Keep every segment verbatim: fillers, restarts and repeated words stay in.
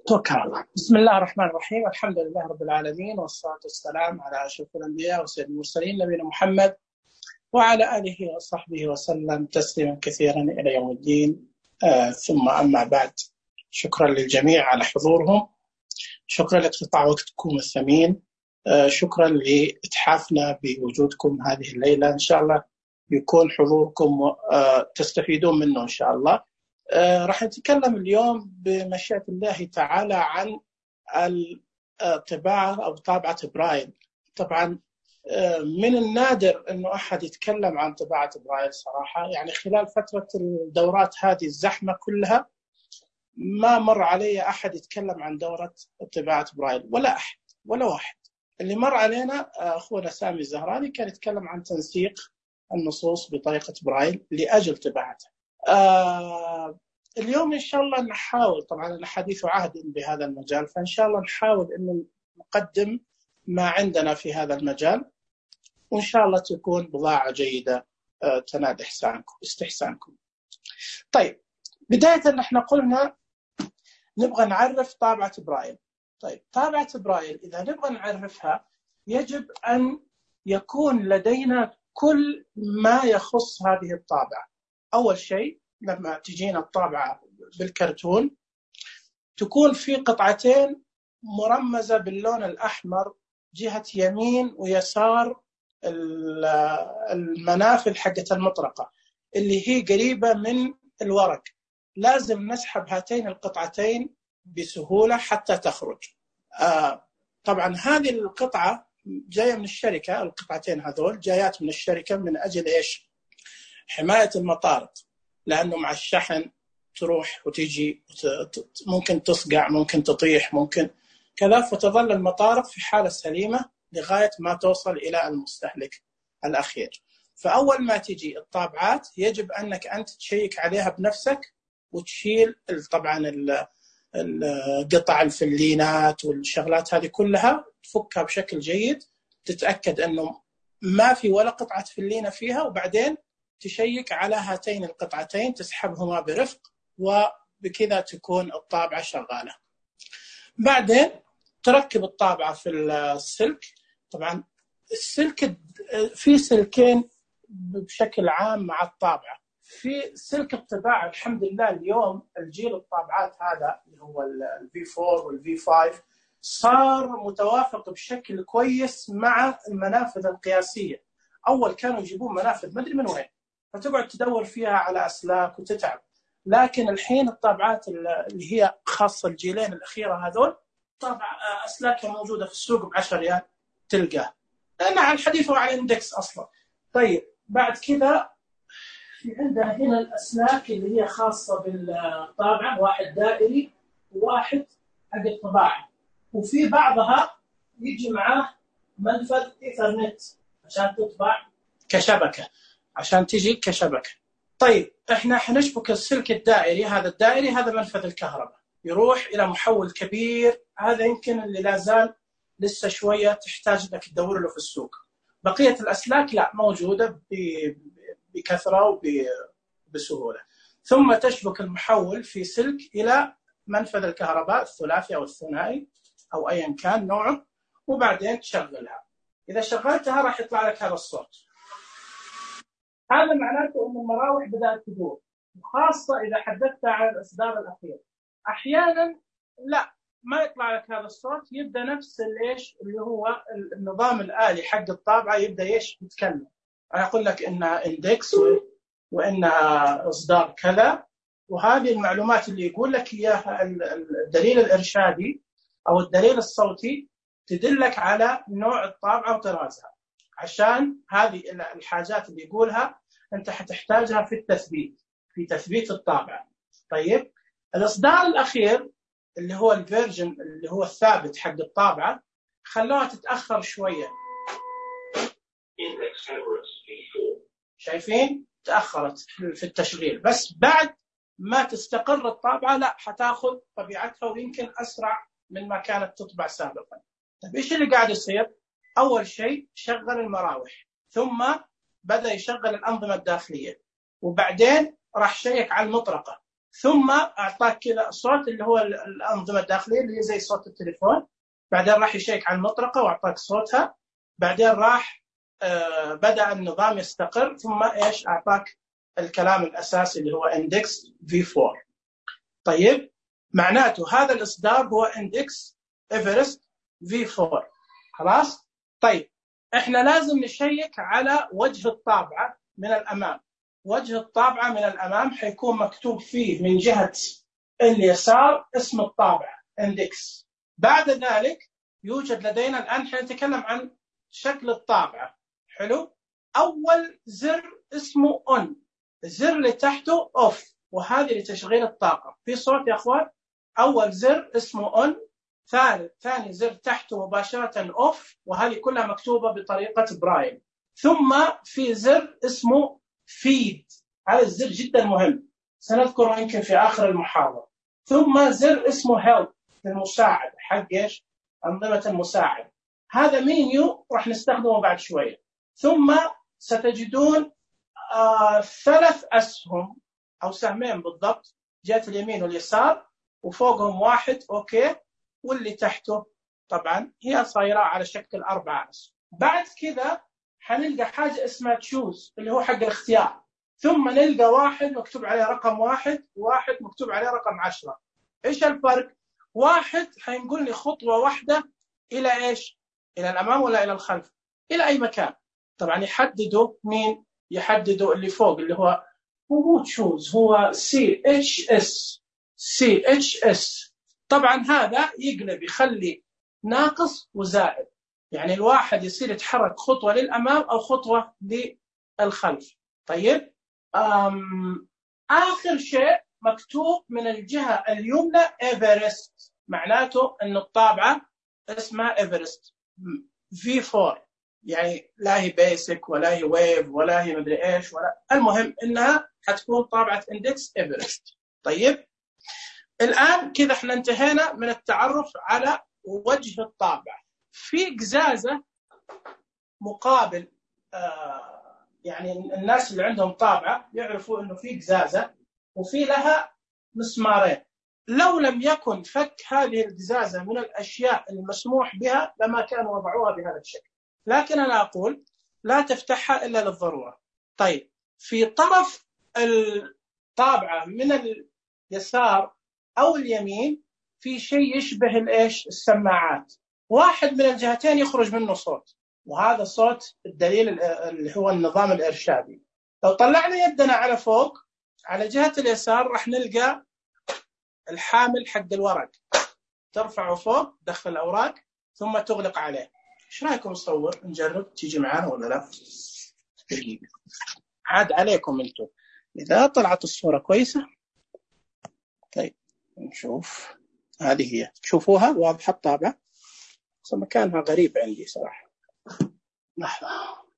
توكل على الله. بسم الله الرحمن الرحيم. الحمد لله رب العالمين، والصلاة والسلام على أشرف الأنبياء وسيد المرسلين نبينا محمد وعلى آله وصحبه وسلم تسليما كثيرا إلى يوم الدين. آه ثم أما بعد، شكرا للجميع على حضورهم، شكرا لقطاع وقتكم الثمين، آه شكرا لإتحافنا بوجودكم هذه الليلة. إن شاء الله يكون حضوركم آه تستفيدون منه إن شاء الله. آه راح نتكلم اليوم بمشيئة الله تعالى عن الطباعة أو طابعة برايل. طبعا آه من النادر أنه أحد يتكلم عن طباعة برايل صراحة، يعني خلال فترة الدورات هذه الزحمة كلها ما مر علي أحد يتكلم عن دورة طباعة برايل، ولا أحد ولا واحد. اللي مر علينا أخونا سامي الزهراني كان يتكلم عن تنسيق النصوص بطريقة برايل لأجل طباعتها. آه اليوم إن شاء الله نحاول، طبعا أنا حديث عهد بهذا المجال، فإن شاء الله نحاول أن نقدم ما عندنا في هذا المجال، وإن شاء الله تكون بضاعة جيدة آه تنال إحسانكم استحسانكم. طيب، بداية نحن قلنا نبغى نعرف طابعة برايل. طيب، طابعة برايل إذا نبغى نعرفها يجب أن يكون لدينا كل ما يخص هذه الطابعة. أول شيء لما تجينا الطابعة بالكرتون تكون في قطعتين مرمزة باللون الأحمر جهة يمين ويسار المنافذ حقة المطرقة اللي هي قريبة من الورق. لازم نسحب هاتين القطعتين بسهولة حتى تخرج. آه طبعا هذه القطعة جاية من الشركة، القطعتين هذول جايات من الشركة من أجل إيش؟ حماية المطارق، لأنه مع الشحن تروح وتيجي، ممكن تصقع، ممكن تطيح، ممكن كذا، فتظل المطارق في حالة سليمة لغاية ما توصل إلى المستهلك الأخير. فأول ما تجي الطابعات يجب أنك أنت تشيك عليها بنفسك وتشيل طبعا القطع الفلينات والشغلات هذه كلها، تفكها بشكل جيد، تتأكد أنه ما في ولا قطعة فلينة فيها، وبعدين تشيك على هاتين القطعتين، تسحبهما برفق، وبكذا تكون الطابعة شغالة. بعدين تركب الطابعة في السلك. طبعا السلك في سلكين بشكل عام مع الطابعة. في سلك الطباعة الحمد لله اليوم الجيل الطابعات هذا اللي هو الفي فور والفي فايف صار متوافق بشكل كويس مع المنافذ القياسية. أول كانوا يجيبون منافذ ما أدري من وين، فتقعد تدور فيها على أسلاك وتتعب. لكن الحين الطابعات اللي هي خاصة الجيلين الأخيرة هذول طابعة أسلاكها موجودة في السوق بعشر ريال تلقاه، لأن على الحديث وعلى الاندكس أصلا. طيب، بعد كذا في عندنا هنا الأسلاك اللي هي خاصة بالطابعة، واحد دائري وواحد حق الطباعة، وفي بعضها يجي معاه منفذ إيثرنت عشان تطبع كشبكة، عشان تجي كشبكة. طيب، احنا حنشبك السلك الدائري، هذا الدائري هذا منفذ الكهرباء يروح إلى محول كبير، هذا يمكن اللي لازال لسه شوية تحتاج انك تدور له في السوق. بقية الأسلاك لا، موجودة بكثرة وبسهولة. ثم تشبك المحول في سلك إلى منفذ الكهرباء الثلاثي أو الثنائي أو أيا كان نوعه، وبعدين تشغلها. إذا شغلتها راح يطلع لك هذا الصوت. هذا معناته أن المراوح بدأت تدور، وخاصة إذا حدثتها على الإصدار الأخير. أحيانا لا، ما يطلع لك هذا الصوت، يبدأ نفس الإيش اللي هو النظام الآلي حق الطابعة يبدأ إيش يتكلم. أنا أقول لك إنها إندكس وإنها إصدار كذا، وهذه المعلومات اللي يقول لك إياها الدليل الإرشادي أو الدليل الصوتي تدلك على نوع الطابعة وطرازها، عشان هذه الحاجات اللي يقولها أنت حتحتاجها في التثبيت، في تثبيت الطابعة. طيب، الإصدار الأخير اللي هو الفيرجن اللي هو الثابت حق الطابعة خلوها تتأخر شوية. شايفين؟ تأخرت في التشغيل، بس بعد ما تستقر الطابعة لا، حتاخذ طبيعتها ويمكن أسرع من ما كانت تطبع سابقا. طيب، إيش اللي قاعد يصير؟ أول شيء شغل المراوح، ثم بدأ يشغل الأنظمة الداخلية، وبعدين راح شيك على المطرقة، ثم اعطاك كذا صوت اللي هو الانظمه الداخليه اللي هي زي صوت التليفون. بعدين راح يشيك على المطرقه واعطاك صوتها. بعدين راح آه بدا النظام يستقر، ثم ايش اعطاك الكلام الاساسي اللي هو اندكس في أربعة. طيب معناته هذا الاصدار هو اندكس ايفرست في أربعة. خلاص. طيب احنا لازم نشيك على وجه الطابعه من الامام. وجه الطابعه من الامام حيكون مكتوب فيه من جهه اليسار اسم الطابعه اندكس. بعد ذلك يوجد لدينا الان حنتكلم عن شكل الطابعه. حلو. اول زر اسمه اون، الزر اللي تحته اوف، وهذه لتشغيل الطاقه. في صوت يا اخوان؟ اول زر اسمه اون، ثالث ثاني زر تحته مباشره اوف، وهذه كلها مكتوبه بطريقه برايل. ثم في زر اسمه فيد، هذا الزر جدا مهم سنذكره يمكن في اخر المحاضره. ثم زر اسمه هيلب، المساعد حق ايش؟ انظمه المساعد. هذا مينيو راح نستخدمه بعد شويه. ثم ستجدون آه ثلاث اسهم او سهمين بالضبط، جهه اليمين واليسار، وفوقهم واحد اوكي، واللي تحته طبعا هي صايره على شكل اربعه اسهم. بعد كذا حنلقى حاجه اسمها تشوز اللي هو حق الاختيار. ثم نلقى واحد مكتوب عليه رقم واحد، وواحد مكتوب عليه رقم عشرة. ايش الفرق؟ واحد حينقل لي خطوه واحده الى ايش؟ الى الامام ولا الى الخلف؟ الى اي مكان. طبعا يحددوا مين؟ يحددوا اللي فوق اللي هو هو تشوز، هو سي اتش اس. سي اتش اس طبعا هذا يقلب يخلي ناقص وزائد، يعني الواحد يصير يتحرك خطوه للامام او خطوه للخلف. طيب أم اخر شيء مكتوب من الجهه اليمنى ايفرست، معناته ان الطابعه اسمها ايفرست في أربعة، يعني لا هي بيسك ولا هي ويف ولا هي مدري ايش ولا، المهم انها حتكون طابعه اندكس ايفرست. طيب الان كذا احنا انتهينا من التعرف على وجه الطابعه. في قزازه مقابل آه يعني الناس اللي عندهم طابعه يعرفوا انه في قزازه وفي لها مسمارين. لو لم يكن فك هذه القزازه من الاشياء المسموح بها لما كانوا وضعوها بهذا الشكل، لكن انا اقول لا تفتحها الا للضروره. طيب في طرف الطابعه من اليسار او اليمين في شيء يشبه الايش؟ السماعات. واحد من الجهتين يخرج منه صوت، وهذا صوت الدليل اللي هو النظام الارشادي. لو طلعنا يدنا على فوق على جهه اليسار راح نلقى الحامل حق الورق، ترفعه فوق تدخل الاوراق ثم تغلق عليه. ايش رايكم نصور نجرب؟ تيجي معانا ولا لا؟ دقيقه عاد عليكم انتم اذا طلعت الصوره كويسه. طيب نشوف، هذه هي، تشوفوها واضحه الطابعه، بس مكانها غريب عندي صراحه. لحظه،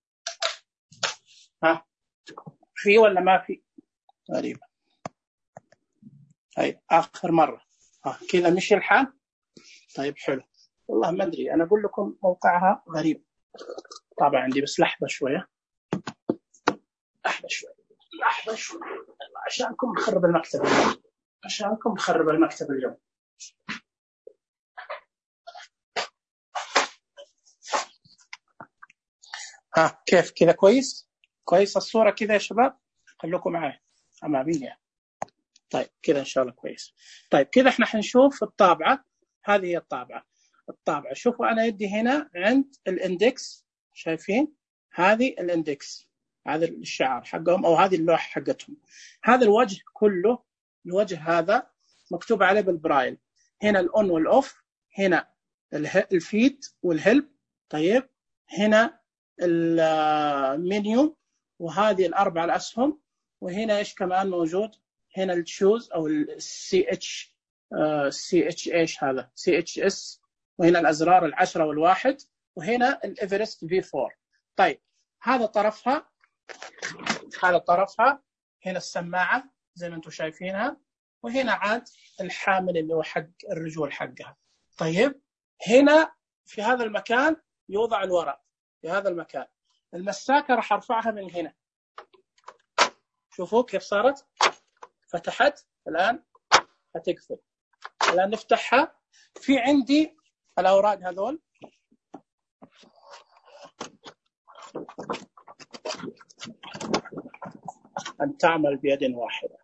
ها في ولا ما في؟ غريبه. طيب اخر مره ها كذا مشي الحال. طيب حلو، والله ما ادري، انا اقول لكم موقعها غريب. طبعا عندي بس لحظه شويه، لحظه شويه لحظه شويه عشانكم نخرب المكتب اليوم. عشانكم نخرب المكتب اليوم. ها كيف كذا؟ كويس كويس الصوره كذا يا شباب؟ خلوكم معي اماميه. طيب كذا ان شاء الله كويس. طيب كذا احنا حنشوف الطابعه. هذه هي الطابعه. الطابعه شوفوا انا يدي هنا عند الاندكس، شايفين؟ هذه الاندكس، هذا الشعار حقهم او هذه اللوحه حقتهم. هذا الوجه كله، الوجه هذا مكتوب عليه بالبرايل. هنا الاون والاوف، هنا الفيد والهلب. طيب هنا المنيو، وهذه الاربع الاسهم، وهنا ايش كمان موجود؟ هنا التشوز او السي اتش سي اتش ايش هذا؟ سي اتش اس. وهنا الازرار العشرة والواحد، وهنا الايفرست في أربعة. طيب هذا طرفها، هذا طرفها. هنا السماعه زي ما انتم شايفينها، وهنا عاد الحامل اللي هو حق الرجول حقها. طيب هنا في هذا المكان يوضع الورق، في هذا المكان. المساكه راح ارفعها من هنا، شوفوا كيف صارت، فتحت الآن هتقفل. الآن نفتحها. في عندي الأوراق هذول أن تعمل بيد واحدة.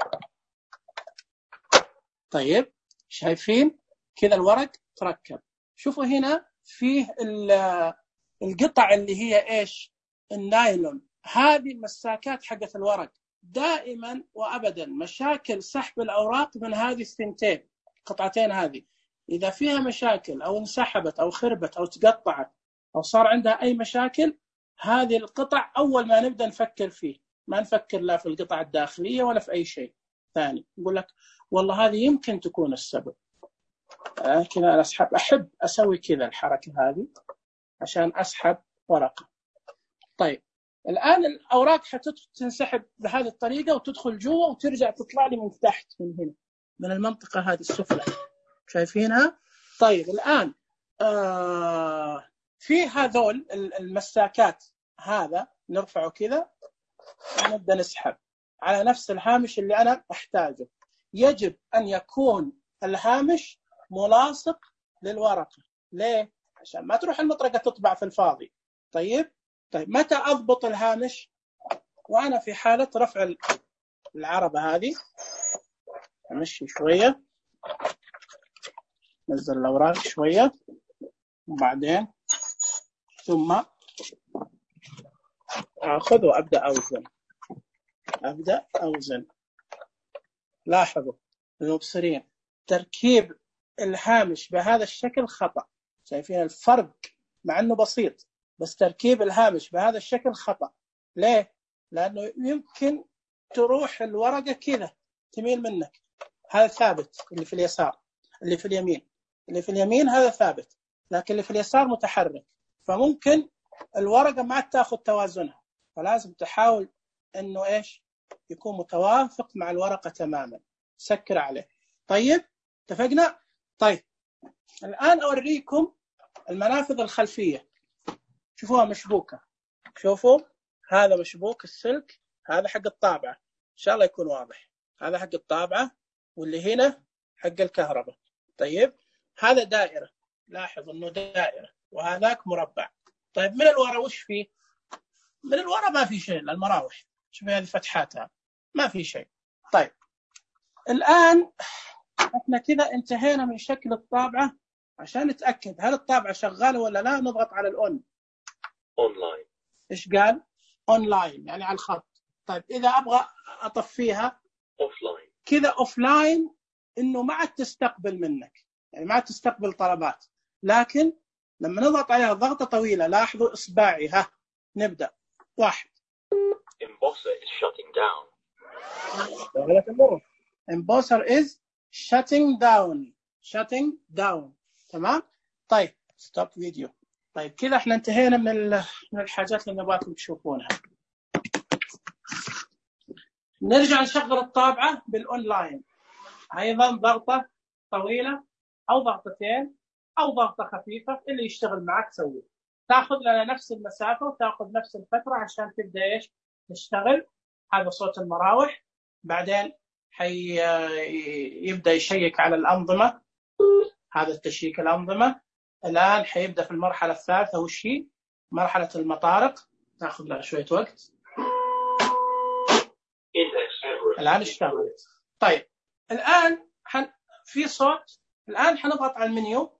طيب شايفين كذا الورق تركب. شوفوا هنا فيه القطع اللي هي إيش؟ النايلون. هذه مساكات حقت الورق. دائما وأبدا مشاكل سحب الأوراق من هذه الثنتين قطعتين هذه، إذا فيها مشاكل أو انسحبت أو خربت أو تقطعت أو صار عندها أي مشاكل، هذه القطع أول ما نبدأ نفكر فيه. ما نفكر لا في القطع الداخلية ولا في أي شيء ثاني. نقول لك والله هذه يمكن تكون السبب. لكن أنا أسحب، أحب أسوي كذا الحركة هذه عشان أسحب ورقة. طيب الآن الأوراق حتنسحب بهذه الطريقة وتدخل جوا وترجع تطلع لي من تحت من هنا من المنطقة هذه السفلى. شايفينها؟ طيب الآن آه في هذول المساكات، هذا نرفعه كذا ونبدأ نسحب على نفس الهامش اللي أنا أحتاجه. يجب أن يكون الهامش ملاصق للورقة. ليه؟ عشان ما تروح المطرقة تطبع في الفاضي. طيب طيب متى أضبط الهامش؟ وأنا في حالة رفع العربة هذه أمشي شوية، نزل الأوراق شوية، وبعدين ثم أخذ وأبدأ أوزن. أبدأ أوزن. لاحظوا المبصرين تركيب الهامش بهذا الشكل خطأ. شايفين الفرق؟ مع أنه بسيط بس تركيب الهامش بهذا الشكل خطأ. ليه؟ لأنه يمكن تروح الورقة كذا تميل منك. هذا ثابت، اللي في اليسار، اللي في اليمين، اللي في اليمين هذا ثابت، لكن اللي في اليسار متحرك، فممكن الورقة ما تأخذ توازنها. فلازم تحاول أنه إيش يكون متوافق مع الورقة تماما. سكر عليه. طيب اتفقنا؟ طيب الآن أوريكم المنافذ الخلفية. شوفوها مشبوكة. شوفوا هذا مشبوك السلك، هذا حق الطابعة، إن شاء الله يكون واضح. هذا حق الطابعة واللي هنا حق الكهرباء. طيب هذا دائرة، لاحظ أنه دائرة، وهذاك مربع. طيب من الوراء وش فيه؟ من الوراء ما في شيء، المراوح. شوفي هذه فتحاتها ما في شيء. طيب الآن احنا كذا انتهينا من شكل الطابعة. عشان نتأكد هل الطابعة شغالة ولا لا نضغط على الأون. أونلاين. إيش قال؟ أونلاين يعني على الخط. طيب إذا أبغى أطفيها أوفلاين. كذا أوفلاين، إنه ما عاد تستقبل منك، يعني ما عاد تستقبل طلبات. لكن لما نضغط عليها ضغطة طويلة، لاحظوا إصبعي. ها نبدأ. واحد. Embosser is shutting down. Embosser is shutting down. shutting down. تمام؟ طيب stop video. طيب كذا احنا انتهينا من من الحاجات اللي نبغاكم تشوفونها. نرجع نشغل الطابعة بالأونلاين. أيضا ضغطة طويلة أو ضغطتين أو ضغطة خفيفة، اللي يشتغل معك سويه. تأخذ لنا نفس المسافة وتأخذ نفس الفترة عشان تبدأ إيش تشتغل. هذا صوت المراوح. بعدين حي يبدأ يشيك على الأنظمة. هذا التشيك الأنظمة. الآن حيبدأ في المرحلة الثالثة وش هي؟ مرحلة المطارق. تأخذ لها شوية وقت. الآن اشتغلت. طيب الآن حن... في صوت. الآن حنضغط على المنيو.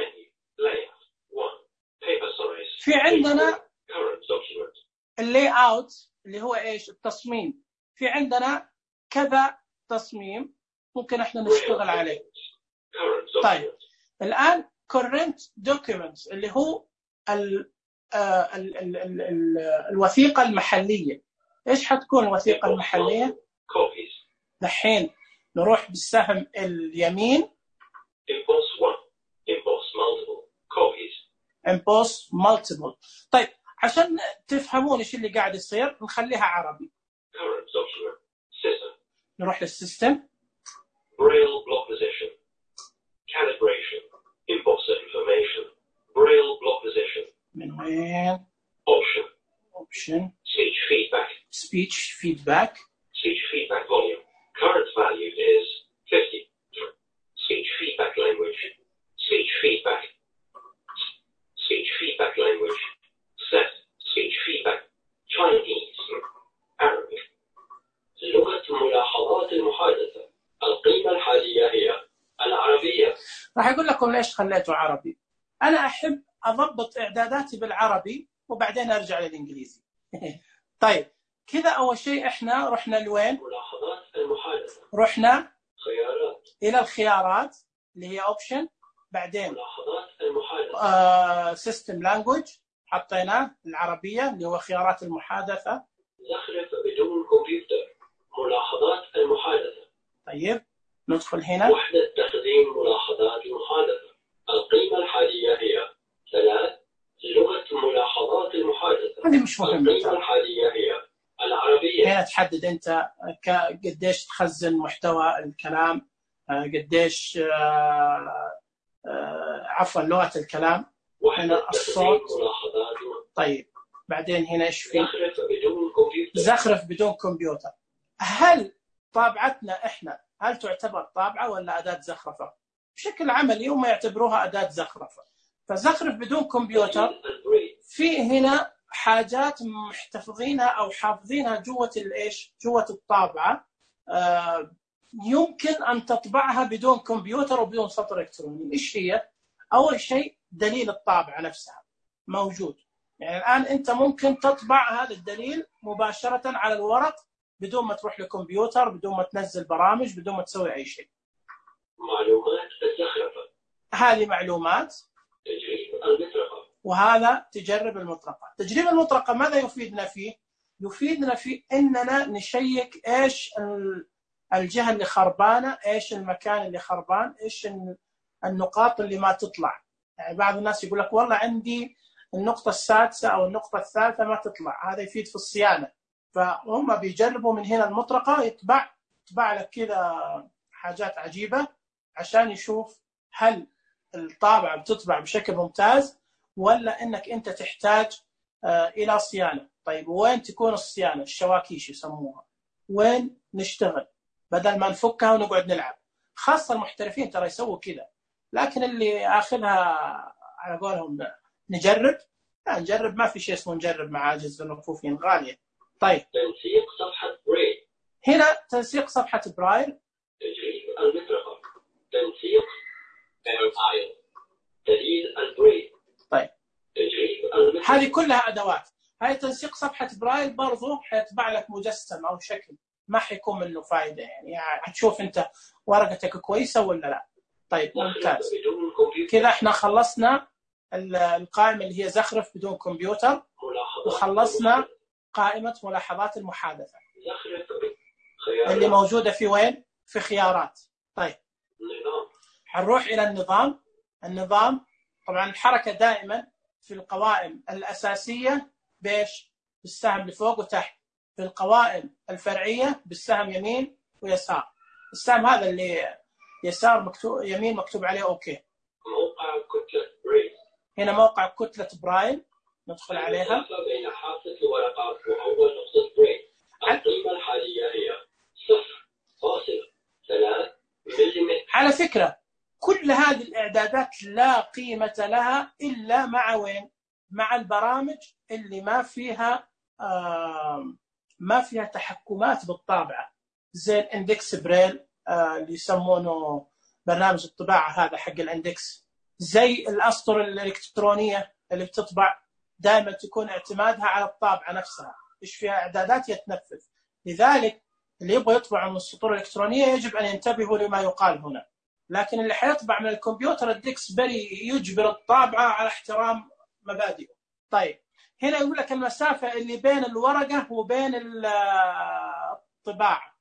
في عندنا اللي اوت اللي هو ايش؟ التصميم. في عندنا كذا تصميم ممكن احنا نشتغل عليه. طيب الآن current documents اللي هو ال... آه ال... ال... ال... ال... الوثيقة المحلية. ايش حتكون الوثيقة المحلية؟ دحين نروح بالسهم اليمين. Impulse one. Impulse multiple. Copies. Impulse multiple. طيب عشان تفهمون ايش اللي قاعد يصير نخليها عربي. Current document. System. نروح للسيستم. Braille block position. Calibration. Impulse information. Braille block position. من وين؟ Option. Option. Speech feedback. Speech feedback. Speech feedback volume. Current value is راح يقول لكم ليش خليته عربي. انا احب اضبط اعداداتي بالعربي وبعدين ارجع للانجليزي. طيب كذا اول شيء احنا رحنا لوين؟ ملاحظات المحادثة. رحنا خيارات. الى الخيارات اللي هي اوبشن، بعدين ملاحظات المحادثة. سيستم لانجويج حطيناه العربيه اللي هو خيارات المحادثه. زخرف بدون كمبيوتر. ملاحظات المحادثة. طيب ندخل هنا. وحدة تخزين ملاحظات المحادثة. القيمة الحالية هي ثلاث. لغة ملاحظات المحادثة. هذه مش مهمة. القيمة الحالية هي العربية. هنا تحدد انت قديش تخزن محتوى الكلام، قديش عفوا لغة الكلام. هنا الصوت. طيب بعدين هنا ايش في؟ زخرف بدون كمبيوتر. زخرف بدون كمبيوتر. هل طابعتنا احنا هل تعتبر طابعة ولا أداة زخرفة؟ بشكل عملي هم يعتبروها أداة زخرفة. فزخرف بدون كمبيوتر في هنا حاجات محتفظينها أو حافظينها جوة الإيش؟ جوة الطابعة. آه يمكن أن تطبعها بدون كمبيوتر وبدون سطر إلكتروني. إيش هي؟ أول شيء دليل الطابعة نفسها موجود. يعني الآن أنت ممكن تطبع هذا الدليل مباشرة على الورق بدون ما تروح لكمبيوتر، بدون ما تنزل برامج، بدون ما تسوي أي شيء. معلومات الزخرفة. هذه معلومات. تجريب المطرقة. وهذا تجرب المطرقة. تجريب المطرقة ماذا يفيدنا فيه؟ يفيدنا في أننا نشيك إيش الجهة اللي خربانة، إيش المكان اللي خربان، إيش النقاط اللي ما تطلع. يعني بعض الناس يقول لك والله عندي النقطة السادسة أو النقطة الثالثة ما تطلع، هذا يفيد في الصيانة. فهم بيجربوا من هنا المطرقة يطبع يطبع لك كذا حاجات عجيبة عشان يشوف هل الطابعة بتطبع بشكل ممتاز ولا إنك أنت تحتاج آه إلى صيانة. طيب وين تكون الصيانة؟ الشواكيش يسموها. وين نشتغل بدل ما نفكها ونقعد نلعب. خاصة المحترفين ترى يسووا كذا، لكن اللي آخذها على قولهم نجرب، لا نجرب ما في شيء اسمه نجرب مع عاجز المكفوفين غالية. طيب تنسيق صفحة برايل. هنا تنسيق صفحة برايل. تجريب المطرقة. تنسيق برايل. دليل البرايل. طيب تجريب المطرقة. هذه كلها أدوات. هاي تنسيق صفحة برايل برضو حيطبع لك مجسم أو شكل، ما حيكون منه فائدة. يعني هتشوف أنت ورقتك كويسة ولا لا. طيب ممتاز. كذا احنا خلصنا القائمة اللي هي زخرف بدون كمبيوتر، وخلصنا قائمة ملاحظات المحادثة اللي موجودة في وين؟ في خيارات. طيب حنروح إلى النظام. النظام طبعا الحركة دائما في القوائم الأساسية بيش؟ بالسهم لفوق وتحت. في القوائم الفرعية بالسهم يمين ويسار. السهم هذا اللي يسار مكتوب يمين مكتوب عليه أوكي. موقع كتلة برايل. هنا موقع كتلة برايل ندخل عليها. بين حافة الورقات وأول نقطة برايل. القيمة الحالية هي صفر فاصلة ثلاث ملم. على فكرة كل هذه الإعدادات لا قيمة لها إلا مع وين؟ مع البرامج اللي ما فيها آه ما فيها تحكمات بالطابعة، زي الاندكس بريل آه اللي يسمونه برنامج الطباعة هذا حق الاندكس، زي الأسطر الإلكترونية اللي بتطبع دائما تكون اعتمادها على الطابعة نفسها، إيش فيها إعدادات يتنفذ. لذلك اللي يبغى يطبع من السطور الإلكترونية يجب أن ينتبهوا لما يقال هنا. لكن اللي حيطبع من الكمبيوتر الديكس بري يجبر الطابعة على احترام مبادئه. طيب هنا يقول لك المسافة اللي بين الورقة وبين الطباعة.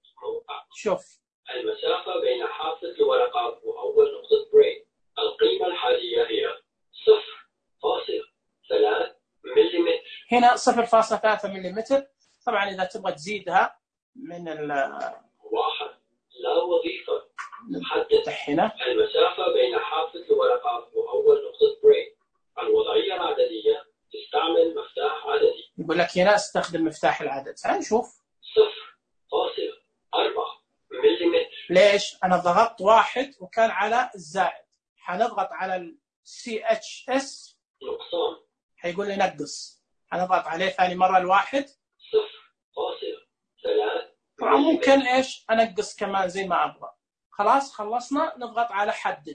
شوف المسافة بين حافة الورقات وأول نقطة برايل. القيمة الحالية هي صفر فاصلة ثلاث ملم. هنا صفر فاصلة ثلاثة ملم. طبعا إذا تبغى تزيدها من ال واحد لا وظيفة. حدد هنا المسافة بين حافة الورقات وأول نقطة برايل. الوضعية العددية تستعمل مفتاح عددي. يقول لك هنا استخدم مفتاح العدد. هنشوف صفر فاصلة أربعة ملم. ليش؟ أنا ضغطت واحد وكان على الزائد، حنضغط على السي اتش اس نقصان حيقول لي نقص، حنضغط عليه ثاني مرة الواحد صفر فاصلة ثلاث. طبعا ممكن ايش انقص كمان زي ما ابغى. خلاص خلصنا، نضغط على حدد.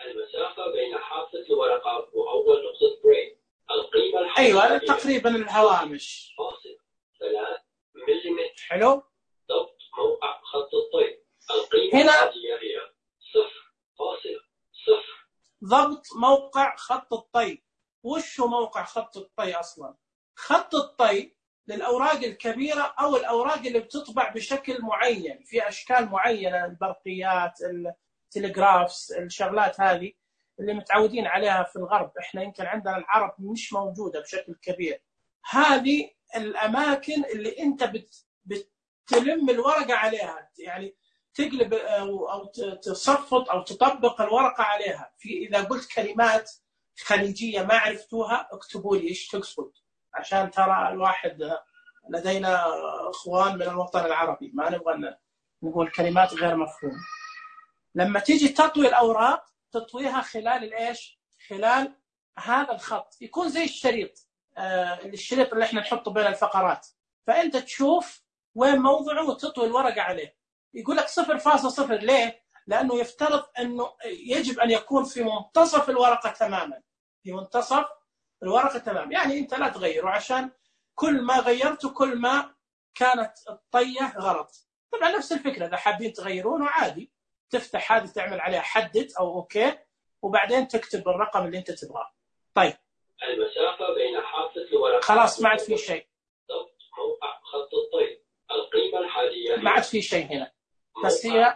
المسافة بين حافة الورقة وأول نقطة بريك. القيمة الحالية أيوة تقريبا الهوامش. فاصل ثلاثة ملم. حلو. ضبط موقع خط الطي. القيمة هنا الحالية هي صفر فاصلة صفر. ضبط موقع خط الطي. وش هو موقع خط الطي أصلا؟ خط الطي للأوراق الكبيرة أو الأوراق اللي بتطبع بشكل معين في أشكال معينة، البرقيات، التلغرافس، الشغلات هذه اللي متعودين عليها في الغرب. إحنا يمكن عندنا العرب مش موجودة بشكل كبير. هذه الأماكن اللي أنت بت بتلم الورقة عليها، يعني تقلب أو تصفط أو تطبق الورقة عليها. في إذا قلت كلمات خليجية ما عرفتوها اكتبوا لي إيش تقصد، عشان ترى الواحد لدينا اخوان من الوطن العربي ما نبغى نقول كلمات غير مفهومه. لما تيجي تطوي الاوراق تطويها خلال الايش؟ خلال هذا الخط، يكون زي الشريط، آه الشريط اللي احنا نحطه بين الفقرات، فانت تشوف وين موضعه وتطوي الورقه عليه. يقول لك صفر فاصلة صفر. ليه؟ لانه يفترض انه يجب ان يكون في منتصف الورقه تماما، في منتصف الورقه تمام، يعني انت لا تغيره، عشان كل ما غيرته كل ما كانت الطيه غلط. طبعا نفس الفكره اذا حابين تغيرونه عادي، تفتح هذه تعمل عليها حدد او اوكي، وبعدين تكتب الرقم اللي انت تبغاه. طيب المسافه بين حافه الورقه خلاص ما عاد في شيء. ضبط موقع خط الطي. القيمه الحاليه ما عاد في شيء هنا، بس هي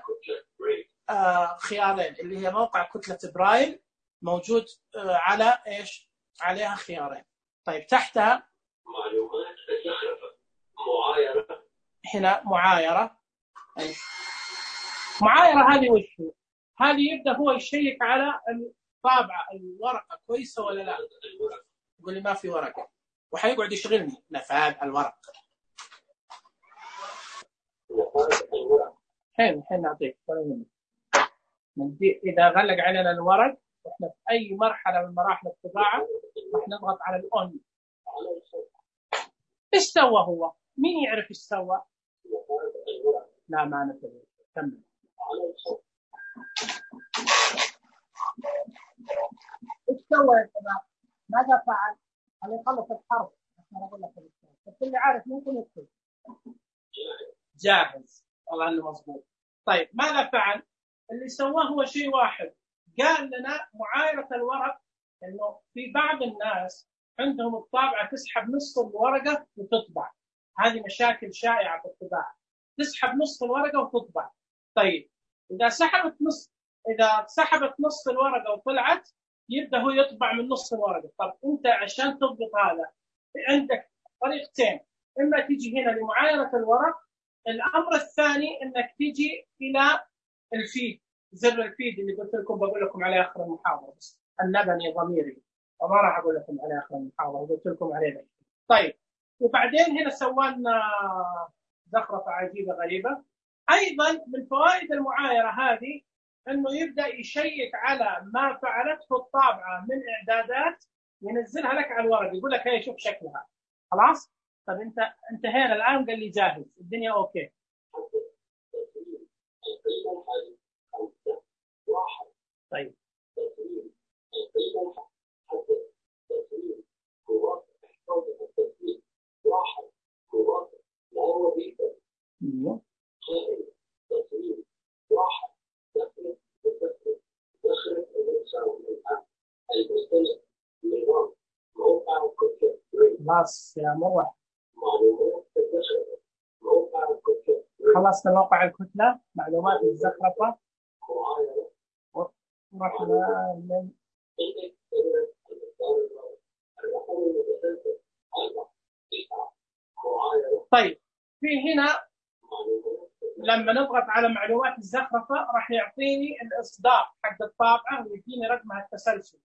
آه خيارين، اللي هي موقع كتله برايل موجود آه على ايش؟ عليها خيارين. طيب تحتها معلومات الزخرفة. معايرة. هنا معايرة. أي. معايرة هذه وش هو؟ هذه يبدأ هو يشيك على الطابعة الورقة كويسة ولا لا. يقول لي ما في ورقة، وحيقعد يشغلني نفاذ الورق. حين حين نعطيك إذا غلق علينا الورق واحنا في أي مرحلة من مراحل الطباعة راح نضغط على الأون. إيش سوى هو؟ مين يعرف إيش سوى؟ لا ما نفذ. كمل. إيش سوى يا شباب؟ ماذا فعل؟ خلينا نخلص الحرف عشان أقول لك الإشكال. بس اللي عارف ممكن يكتب. جاهز. والله إنه مضبوط. طيب ماذا فعل؟ اللي سواه هو شيء واحد، قال لنا معايرة الورق، إنه في بعض الناس عندهم الطابعة تسحب نص الورقة وتطبع. هذه مشاكل شائعة في الطباعة، تسحب نص الورقة وتطبع. طيب إذا سحبت نص إذا سحبت نص الورقة وطلعت يبدأ هو يطبع من نص الورقة. طب أنت عشان تضبط هذا عندك طريقتين، إما تيجي هنا لمعايرة الورق، الأمر الثاني إنك تيجي إلى الفيد، زر الفيد اللي قلت لكم بقول لكم عليه آخر المحاضرة، بس النبني ضميري وما راح أقول لكم عليه آخر المحاضرة، قلت لكم عليه. طيب وبعدين هنا سوالنا زخرفة عجيبة غريبة. أيضا من فوائد المعايرة هذه أنه يبدأ يشيك على ما فعلته الطابعة من إعدادات، ينزلها لك على الورق، يقول لك هي شوف شكلها. خلاص. طب أنت انتهينا الآن، قال لي جاهز، الدنيا أوكي. طيب خلاص يا مروح، خلصنا موقع الكتلة معلومات الزخرفة ورحنا من طيب في هنا لما نضغط على معلومات الزخرفة راح يعطيني الإصدار حق الطابعة ويديني رقمها التسلسل.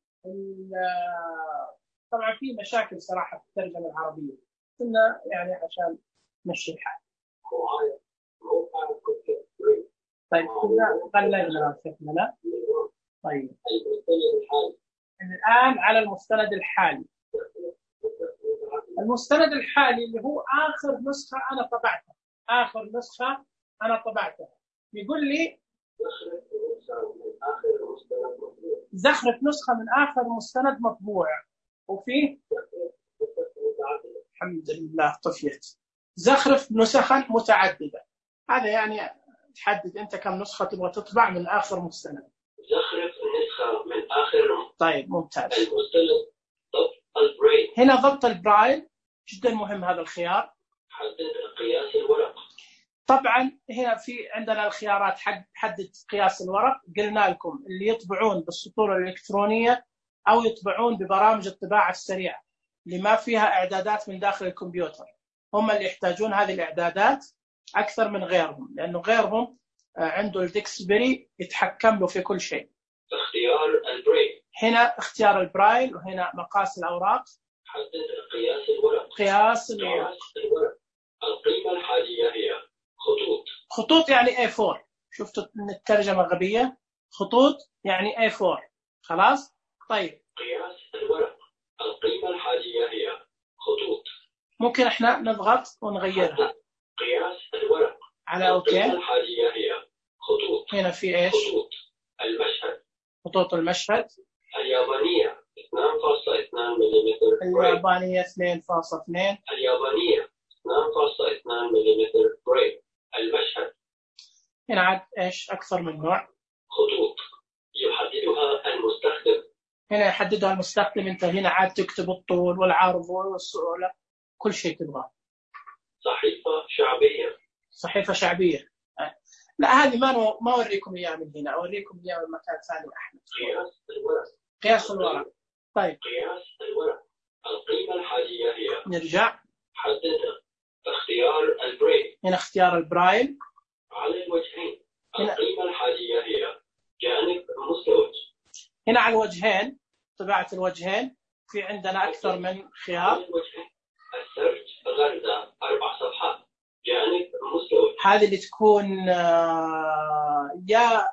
طبعا في مشاكل صراحة في الترجمة العربية، كنا يعني عشان نمشي الحال. طيب كنا قللنا شكلنا. طيب الآن على المستند الحالي. المستند الحالي اللي هو آخر نسخة أنا طبعتها، آخر نسخة أنا طبعتها، يقول لي زخرف نسخة من آخر مستند مطبوع وفيه الحمد لله طفيت. زخرف نسخا متعددة، هذا يعني تحدد أنت كم نسخة تبغى تطبع من آخر مستند. زخرف نسخة من آخر. طيب ممتاز. المستند ضبط البرايل. هنا ضبط البرايل جدا مهم هذا الخيار. حدد قياس الورق. طبعا هنا في عندنا الخيارات حق حدد قياس الورق. قلنا لكم اللي يطبعون بالسطور الإلكترونية أو يطبعون ببرامج الطباعة السريعة اللي ما فيها إعدادات من داخل الكمبيوتر هم اللي يحتاجون هذه الإعدادات أكثر من غيرهم، لأنه غيرهم عنده الديكسبري يتحكم له في كل شيء. اختيار البرايل. هنا اختيار البرايل وهنا مقاس الأوراق. حدد قياس الورق. قياس الورق. القيمة الحالية هي خطوط. خطوط يعني إيه فور. شفتوا الترجمة غبية؟ خطوط يعني إيه فور. خلاص؟ طيب. قياس الورق. القيمة الحالية هي خطوط. ممكن احنا نضغط ونغيرها. قياس الورق. على أوكي. القيمة الحالية هي خطوط. هنا في إيش؟ خطوط المشهد. خطوط المشهد. اليابانية اثنين فاصلة اثنين ملم. اليابانية اثنين فاصلة اثنين. اليابانية اثنين فاصلة اثنين ملم برايل. المشهد. هنا عاد إيش أكثر من نوع. خطوط يحددها المستخدم. هنا يحددها المستخدم. أنت هنا عاد تكتب الطول والعرض والسهولة كل شيء تبغاه. صحيفة شعبية. صحيفة شعبية. لا هذه ما نو... ما أوريكم إياها من هنا، أوريكم إياها من مكان ثاني أحمد. قياس الورق. قياس الورق. طيب. قياس الورق. القيمة الحالية هي. نرجع. حدد اختيار البرايل. هنا اختيار البرايل. على الوجهين. هنا. القيمة الحالية هي جانب مزدوج. هنا على الوجهين، طباعة الوجهين في عندنا أكثر من خيار. السيرش غردة أربع صفحات جانب مزدوج. هذه اللي تكون يا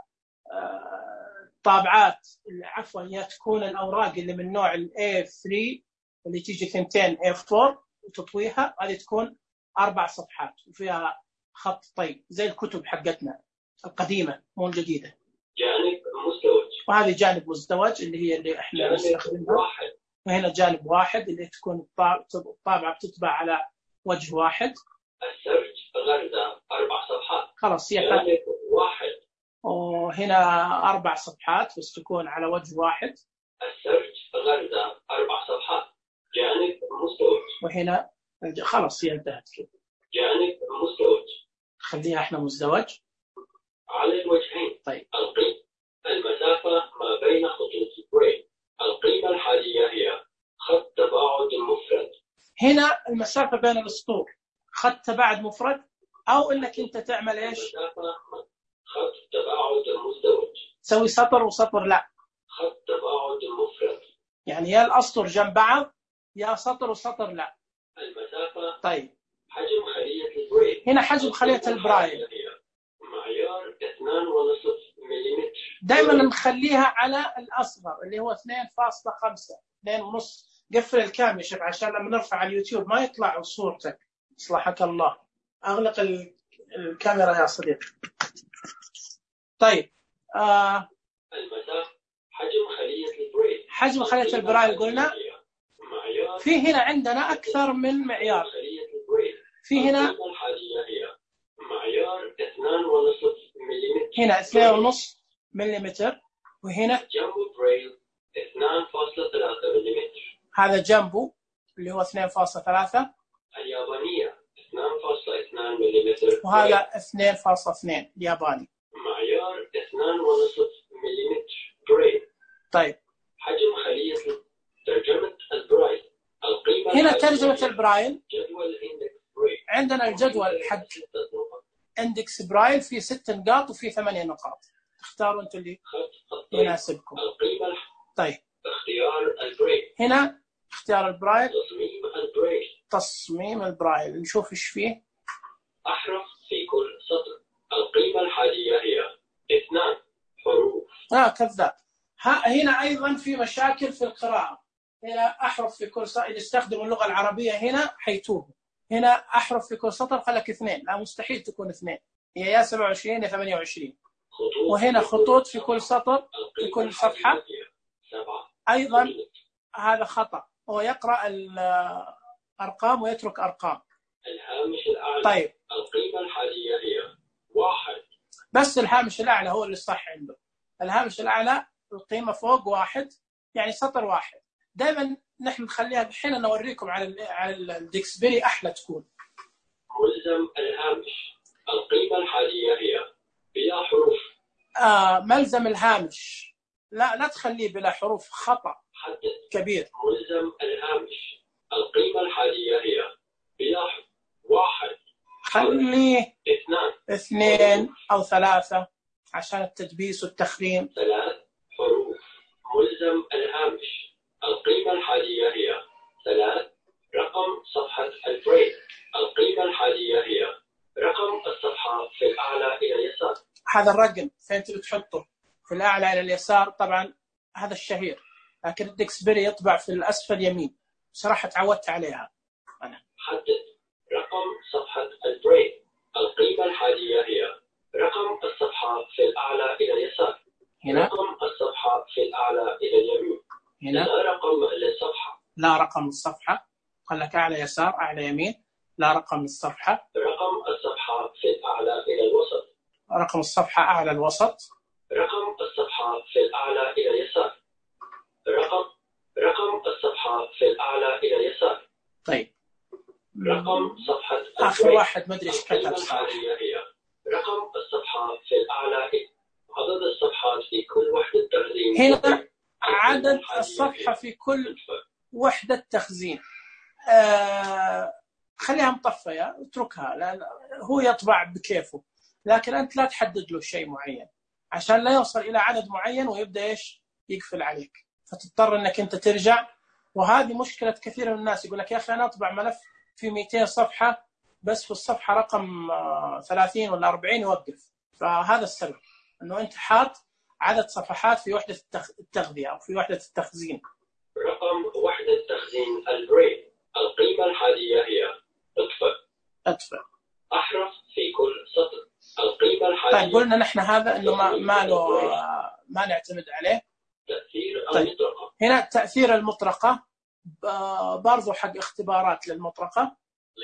طابعات عفوا يا تكون الأوراق اللي من نوع ال إيه ثلاثة اللي تيجي ثنتين إيه أربعة وتطويها، هذه تكون أربع صفحات وفيها خط طيب زي الكتب حقتنا القديمة مو الجديدة. جانب مزدوج. وهذه جانب مزدوج اللي هي اللي احنا نستخدمها. واحد. وهنا جانب واحد اللي تكون الطابعة بتطبع على وجه واحد. السيرش غردة أربع صفحات. خلاص هي جانب واحد. وهنا أربع صفحات بس تكون على وجه واحد. السيرش غردة أربع صفحات جانب مزدوج. وهنا خلاص هي انتهت كذا. جانب مزدوج. خليها احنا مزدوج. على الوجهين. طيب. القيمة. المسافة ما بين خطوط البرايل. القيمة الحالية هي خط تباعد مفرد. هنا المسافة بين الأسطور خط تباعد مفرد أو إنك أنت تعمل إيش؟ خط تباعد مزدوج. تسوي سطر وسطر لا. خط تباعد مفرد. يعني يا الأسطر جنب بعض يا سطر وسطر لا. المسافة. طيب. حجم خلية البرايل. هنا حجم خلية البرايل. معيار اثنين ونصف ملم. دائما نخليها على الأصغر اللي هو اثنين فاصلة خمسة اثنين ونص. قفل الكاميرا شوف عشان لما نرفع على اليوتيوب ما يطلع صورتك. اصلحك الله. أغلق الكاميرا يا صديقي. طيب. آه. المسافة. حجم خلية البرايل. حجم خلية البرايل قلنا. في هنا عندنا أكثر من معيار. في هنا. الحالية هي معيار اثنين ونصف ملم. هنا اثنين ونصف ملم. وهنا. جنب برايل اثنين فاصلة ثلاثة ملم. هذا جنبه اللي هو اثنين فاصلة ثلاثة. اليابانية اثنين فاصلة اثنين ملم. وهذا اثنين فاصلة اثنين الياباني. معيار اثنين ونصف ملم برايل. طيب. حجم خلية ترجمة البرايل. القيمة. هنا ترجمة البرايل. جدول اندكس برايل. عندنا الجدول حق اندكس برايل في ست نقاط وفي ثمانية نقاط. اختاروا انتم اللي يناسبكم. القيمة. طيب. اختيار البرايل. هنا اختيار البرايل. تصميم البرايل. تصميم البرايل نشوف ايش فيه. أحرف في كل سطر. القيمة الحالية هي اثنان حروف. اه كذاب. هنا ايضا في مشاكل في القراءة. هنا احرف في كل سطر. اللي يستخدموا اللغة العربية هنا حيتوه. هنا احرف في كل سطر خلك اثنين. لا مستحيل تكون اثنين. هي يا سبعة وعشرين يا ثمانية وعشرين. وهنا خطوط في كل سطر في كل صفحة. أيضا هذا خطأ، هو يقرأ الأرقام ويترك أرقام. الهامش الأعلى. طيب القيمة الحالية هي واحد. بس الهامش الأعلى هو اللي صح عنده. الهامش الأعلى القيمة فوق واحد، يعني سطر واحد. دائما نحن نخليها الحين نوريكم على ال على الديكسبري أحلى تكون. ملزم الهامش. القيمة الحالية هي بلا حروف. آه ملزم الهامش لا لا تخليه بلا حروف، خطأ حدد. كبير. ملزم الهامش. القيمة الحالية هي بلا حروف. واحد. خليه اثنان. اثنين أو ثلاثة عشان التدبيس والتخريم. ثلاث حروف. ملزم الهامش. القيمة الحالية هي ثلاث. رقم صفحة البريد. القيمة الحالية هي رقم الصفحة في الأعلى إلى اليسار. هذا الرقم فين تبي تحطه؟ في الأعلى إلى اليسار طبعا، هذا الشهير. لكن الديكسبري يطبع في الأسفل يمين، بصراحة تعودت عليها أنا. حدد رقم صفحة البريد. القيمة الحالية هي رقم الصفحة في الأعلى إلى اليسار. هنا رقم الصفحة في الأعلى إلى اليمين. هنا لا رقم للصفحة. لا رقم الصفحة، قال لك أعلى يسار أعلى يمين، لا رقم الصفحة. رقم الصفحة في الأعلى إلى الوسط. رقم الصفحة أعلى الوسط. رقم الصفحة في الأعلى إلى اليسار. رقم رقم الصفحة في الأعلى إلى اليسار. طيب رقم صفحة آخر واحد ما أدري إيش كتب القيمة صراحة. الحالية هي رقم الصفحة في الأعلى. عدد الصفحات في كل وحدة تخزين. هنا عدد الصفحة في كل وحدة تخزين. آه خليها مطفية، اتركها، لأن هو يطبع بكيفه، لكن أنت لا تحدد له شيء معين عشان لا يوصل إلى عدد معين ويبدأ إيش يقفل عليك، فتضطر أنك أنت ترجع. وهذه مشكلة كثير من الناس، يقول لك يا أخي أنا أطبع ملف في مئتين صفحة بس في الصفحة رقم ثلاثين ولا أربعين يوقف. فهذا السبب، أنه أنت حاط عدد صفحات في وحدة التغذية أو في وحدة التخزين. رقم وحدة تخزين البريد. القيمة الحالية هي اطفئ. اطفئ. أحرف في كل سطر. القيمة الحالية. طيب قلنا نحن هذا إنه ما ما له ما نعتمد عليه. تأثير طيب. المطرقة. هنا تأثير المطرقة برضو حق اختبارات للمطرقة.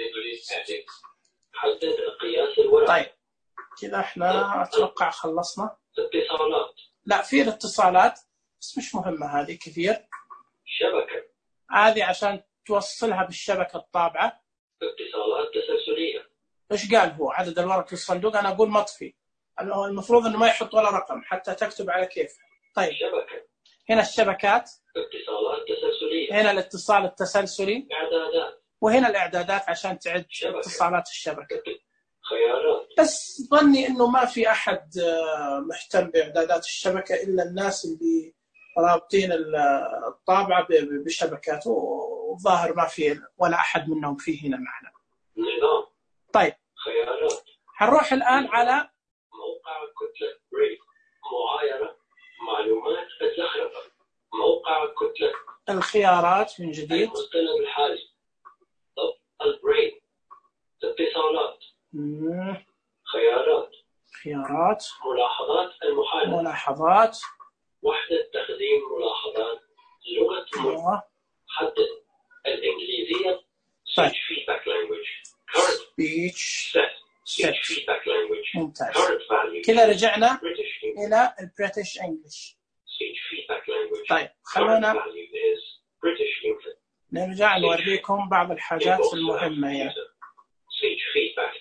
حدد قياس الورق. طيب كذا احنا أتوقع خلصنا. اتصالات. لا في الاتصالات بس مش مهمة هذه كثير. شبكة. هذه عشان توصلها بالشبكة الطابعة. اتصالات تسلسلية. إيش قال هو عدد الورق في الصندوق؟ أنا أقول مطفي، المفروض إنه ما يحط ولا رقم حتى تكتب على كيف. طيب شبكة. هنا الشبكات. اتصالات تسلسلية. هنا الاتصال التسلسلي. إعدادات. وهنا الإعدادات عشان تعد شبكة. اتصالات الشبكة. خيارات. بس ظني إنه ما في أحد محتم بإعدادات الشبكة إلا الناس اللي رابطين الطابعة بشبكات، والظاهر ما في ولا أحد منهم فيه هنا معنا. نظام. طيب خيارات. هنروح الآن على موقع كتلة بريد. معايرة معلومات الزخرفة. موقع كتلة. الخيارات من جديد. المستند الحالي. ضبط البريد. اتصالات. مم. خيارات. خيارات. ملاحظات المحادثة. ملاحظات. وحدة تخزين ملاحظات. لغة م... حدد الإنجليزية. طيب. Speech feedback language. Current. Speech. Set. Set. Speech feedback language. ممتاز. Current value. كذا رجعنا British. إلى البريتش إنجليش. Speech feedback language. طيب Current خلونا value is British English. نرجع نوريكم بعض الحاجات المهمة هنا. Speech feedback.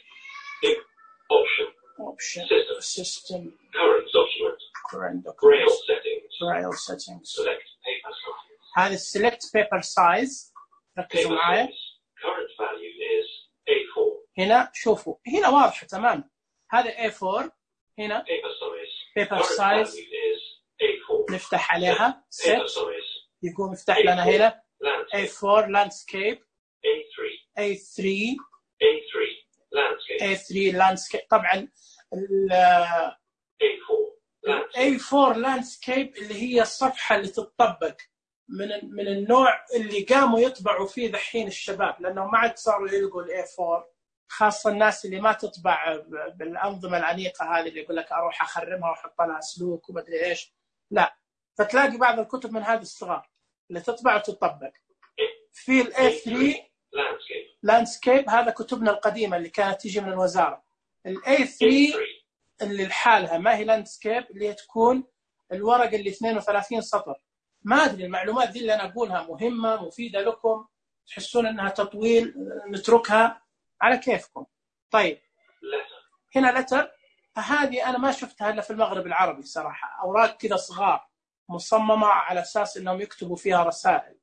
Option. Option. System. System. Current document. Current Braille documents. settings. Braille settings. Select paper size. هذا select paper size. ركزوا Paper معايا. size. Current value is إيه فور. هنا شوفوا هنا واضحة تمام. هذا إيه فور. هنا Paper size. paper Current size. value is إيه فور. نفتح عليها Paper set. size. يقوم يفتح لنا هنا Landscape. إيه فور landscape. إيه ثري. إيه ثري. إيه ثري. Landscape. إيه ثري landscape. طبعا ال إيه فور. Landscape. إيه فور landscape اللي هي الصفحة اللي تتطبق من من النوع اللي قاموا يطبعوا فيه دحين الشباب، لأنه ما عاد صاروا يلقوا الإيه فور، خاصة الناس اللي ما تطبع بالأنظمة العنيقة هذه اللي يقول لك أروح أخرمها وأحط لها سلوك وما أدري إيش. لا، فتلاقي بعض الكتب من هذه الصغار اللي تطبع وتطبق. في ال إيه ثري لاندسكيب، هذا كتبنا القديمة اللي كانت تيجي من الوزارة. ال إيه ثري اللي لحالها ما هي لاندسكيب، اللي تكون الورق اللي اثنين وثلاثين سطر. ما أدري المعلومات دي اللي أنا أقولها مهمة مفيدة لكم، تحسون أنها تطويل نتركها على كيفكم. طيب هنا لتر، هذه أنا ما شفتها إلا في المغرب العربي صراحة، أوراق كذا صغار مصممة على أساس أنهم يكتبوا فيها رسائل.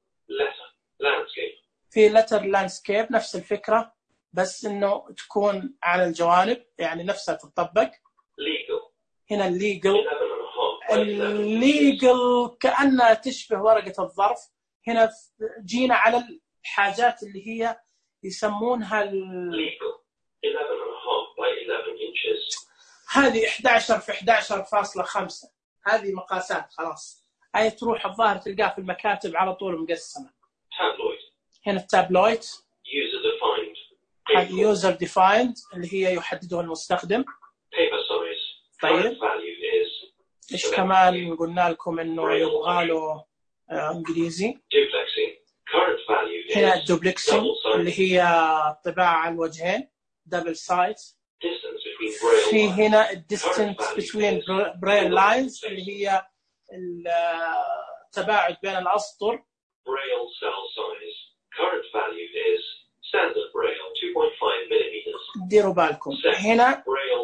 في لتر لاندسكيب نفس الفكرة، بس أنه تكون على الجوانب، يعني نفسها تطبق. هنا الليجل، الليجل كأنها تشبه ورقة الظرف. هنا جينا على الحاجات اللي هي يسمونها ال... هذه إحدى عشر في إحدى عشر فاصلة خمسة، هذه مقاسات خلاص، هاي تروح الظاهر تلقاها في المكاتب على طول مقسمة. هنا التابلويد هذه يوزر ديفايند اللي هي يحددها المستخدم. طيب إيش كمان قلنا لكم إنه يبغى له آه إنجليزي. هنا الدوبلكسينج اللي هي الطباعة على الوجهين، دبل سايد. في هنا الديستنس بين برايل لاينز اللي هي التباعد بين الأسطر. ديروا بالكم هنا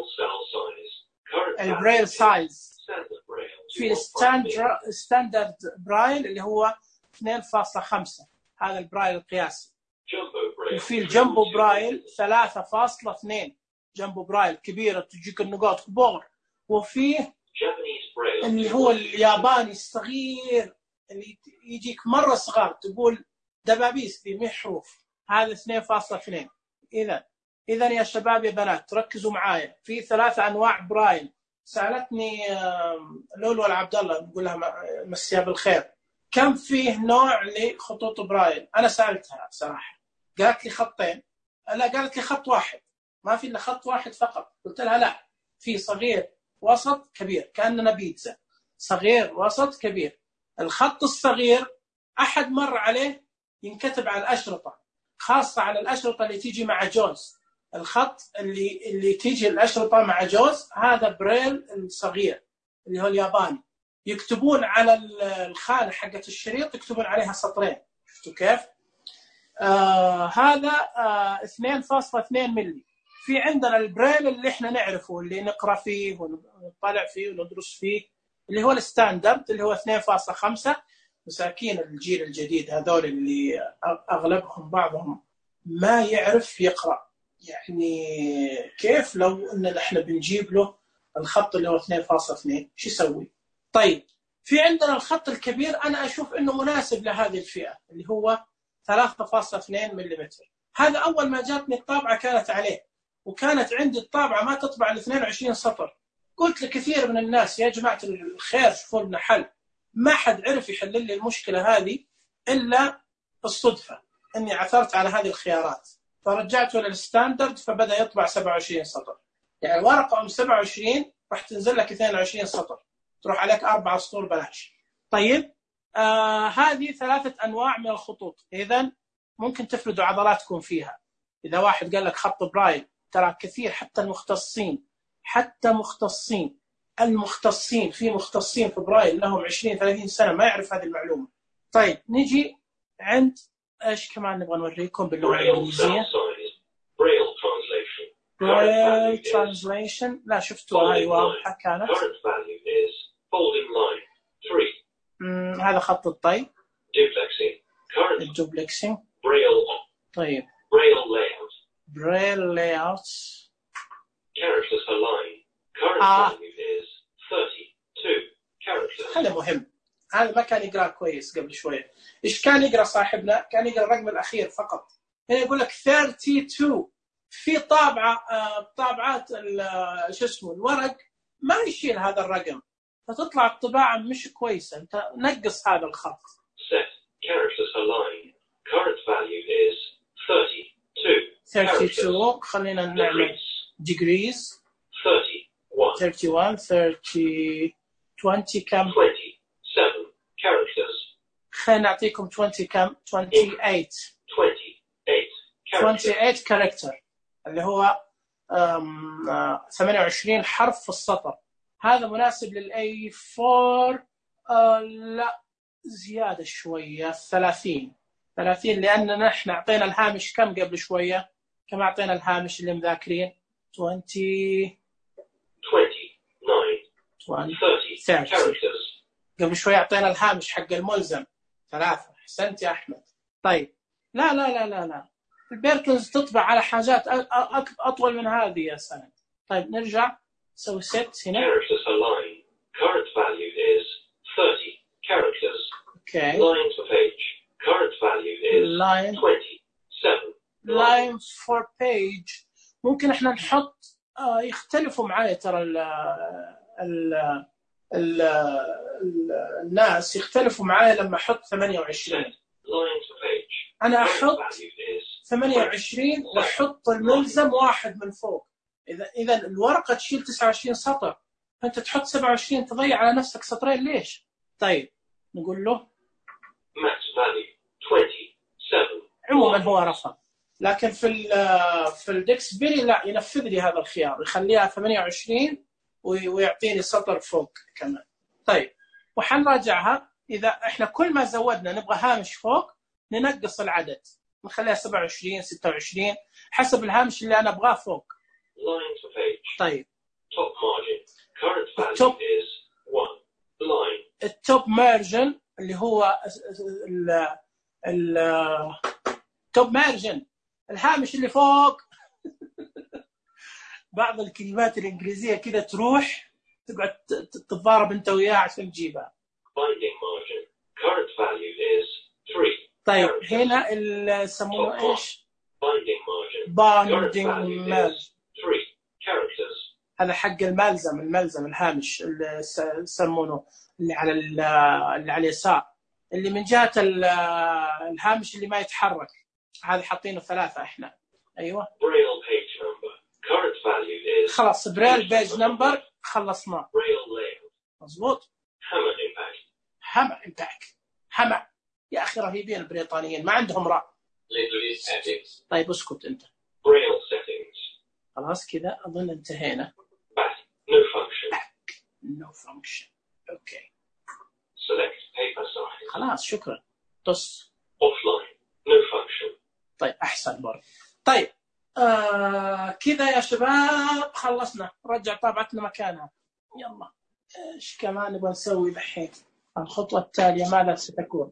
البرايل سايز، في الستاندرد برايل اللي هو اثنين فاصلة خمسة، هذا البرايل القياسي. وفي الجنبو برايل ثلاثة فاصلة اثنين، جنبو برايل كبيرة تجيك النقاط كبار. وفيه اللي هو الياباني الصغير اللي يجيك مرة صغار تقول دبابيس دي مي حروف، هذا اثنين فاصلة اثنين. إذا إذا يا شباب يا بنات ركزوا معايا، في ثلاثة أنواع برايل. سألتني لولو العبد الله، نقول لها مسيها بالخير، كم فيه نوع لخطوط برايل؟ أنا سألتها صراحة، قالت لي خطين. لا، قالت لي خط واحد، ما في إلا خط واحد فقط. قلت لها لا، في صغير وسط كبير، كأننا بيتزا، صغير وسط كبير. الخط الصغير أحد مر عليه ينكتب على الأشرطة، خاصة على الأشرطة اللي تيجي مع جوز. الخط اللي اللي تيجي الأشرطة مع جوز هذا برايل الصغير اللي هو الياباني، يكتبون على الخانة حقة الشريط يكتبون عليها سطرين. شفتوا كيف؟ آه هذا آه اثنين فاصلة اثنين ملي. في عندنا البرايل اللي احنا نعرفه، اللي نقرأ فيه ونطلع فيه وندرس فيه، اللي هو الستاندرد اللي هو اثنين فاصلة خمسة. مساكين الجيل الجديد هذول اللي أغلبهم بعضهم ما يعرف يقرأ، يعني كيف لو أن احنا بنجيب له الخط اللي هو اثنين فاصلة اثنين شو يسوي؟ طيب في عندنا الخط الكبير، أنا أشوف أنه مناسب لهذه الفئة اللي هو ثلاثة فاصلة اثنين ملم. هذا أول ما جاتني الطابعة كانت عليه، وكانت عندي الطابعة ما تطبع ال اثنين وعشرين سطر. قلت لكثير من الناس يا جماعة الخير شوفوا لنا حل. ما حد عرف يحل لي المشكلة هذه إلا الصدفة، أني عثرت على هذه الخيارات فرجعته للستاندرد، فبدأ يطبع سبعة وعشرين سطر. يعني ورقة أم سبعة وعشرين راح تنزل لك اثنين وعشرين سطر، تروح عليك أربعة سطور بلاش. طيب آه هذه ثلاثة أنواع من الخطوط، إذن ممكن تفردوا عضلاتكم فيها. إذا واحد قال لك خط برايل، ترى كثير حتى المختصين حتى مختصين المختصين في مختصين في برايل لهم عشرين ثلاثين سنة ما يعرف هذه المعلومة. طيب نجي عند ايش كمان نبغى نوريكم باللغة الإنجليزية. برايل ترانزليشن، لا شفتوا هاي واضحة كانت. امم هذا خط الطي. الدوبلكسينج. طيب برايل لاي اوت. Characters per line. Current آه. value is thirty-two characters. هذا مهم، هذا ما كان يقرأ كويس قبل شوية. إيش كان يقرأ صاحبنا؟ كان يقرأ الرقم الأخير فقط. هنا يقول لك ثلاثة وثلاثين. في طابعة آه طابعات شو اسمه الورق ما يشيل هذا الرقم، فتطلع الطباعة مش كويسة. أنت نقص هذا الخط. Set characters per line. Current value is thirty-two. ثلاثة وثلاثين. خلينا نعمل degrees. thirty-one. thirty-one, thirty, twenty كم؟ twenty-seven characters. خلينا نعطيكم عشرين كم ثمانية وعشرين twenty-eight characters. ثمانية وعشرين كاركتر اللي هو أم، آه، ثمانية وعشرين حرف في السطر. هذا مناسب للاي أربعة. آه لا زيادة شوية ثلاثين ثلاثين لأننا احنا أعطينا الهامش كم قبل شوية؟ كم أعطينا الهامش اللي مذاكرين؟ عشرين twenty-nine thirty characters. قبل شوية أعطينا الهامش حق الملزم ثلاثة. أحسنت يا أحمد. طيب لا لا لا لا لا البيركنز تطبع على حاجات أ- أ- أطول من هذه يا سند. طيب نرجع نسوي ست هنا. Characters per line. Current value is thirty characters. اوكي Lines per page. Current value is لاين twenty-seven. لاين فور بيج. ممكن احنا نحط آه يختلفوا معايا ترى ال ال ال ال الناس يختلفوا معايا لما احط ثمانية وعشرين. Lines per page. انا Current احط value is ثمانية وعشرين واحط الملزم واحد من فوق. اذا اذا الورقه تشيل تسعة وعشرين سطر فانت تحط سبعة وعشرين تضيع على نفسك سطرين ليش؟ طيب نقول له max value twenty-seven. عموما هو رفض، لكن في ال في الديكسبيري لا ينفذ لي هذا الخيار يخليها ثمانية وعشرين ويعطيني سطر فوق كمان. طيب وحنراجعها. اذا احنا كل ما زودنا نبغى هامش فوق ننقص العدد نخليها سبعة وعشرين ستة وعشرين حسب الهامش اللي انا ابغاه فوق. Lines per page. طيب Top margin. Current value Top. is one. Line. التوب مارجن اللي هو ال ال توب مارجن الهامش اللي فوق. بعض الكلمات الإنجليزية كذا تروح تقعد تتضارب أنت وياها عشان تجيبها. Binding margin. Current value is three. طيب characters. هنا اللي يسمونه إيش؟ Binding margin. Current باندنج value مارجن. is three. characters. هذا حق الملزم الملزم الهامش اللي يسمونه اللي على اللي على اليسار اللي من جهة الهامش اللي ما يتحرك. هذا حاطينه ثلاثة إحنا. أيوة. Braille page number. Current value is خلاص بريل بيج نمبر خلصناه. Braille layout. مظبوط. Hammer impact. حما امباك حما يا أخي رهيبين البريطانيين ما عندهم راء. Language settings. طيب اسكت أنت. Braille settings. خلاص كذا أظن انتهينا. Back. No function. no function. أوكي. Select paper size. خلاص شكرا. تص. Offline. No function. طيب أحسن برضه. طيب آه كذا يا شباب خلصنا. رجع طابعتنا مكانها. يلا إيش كمان نبغى نسوي الحين؟ الخطوة التالية ماذا ستكون؟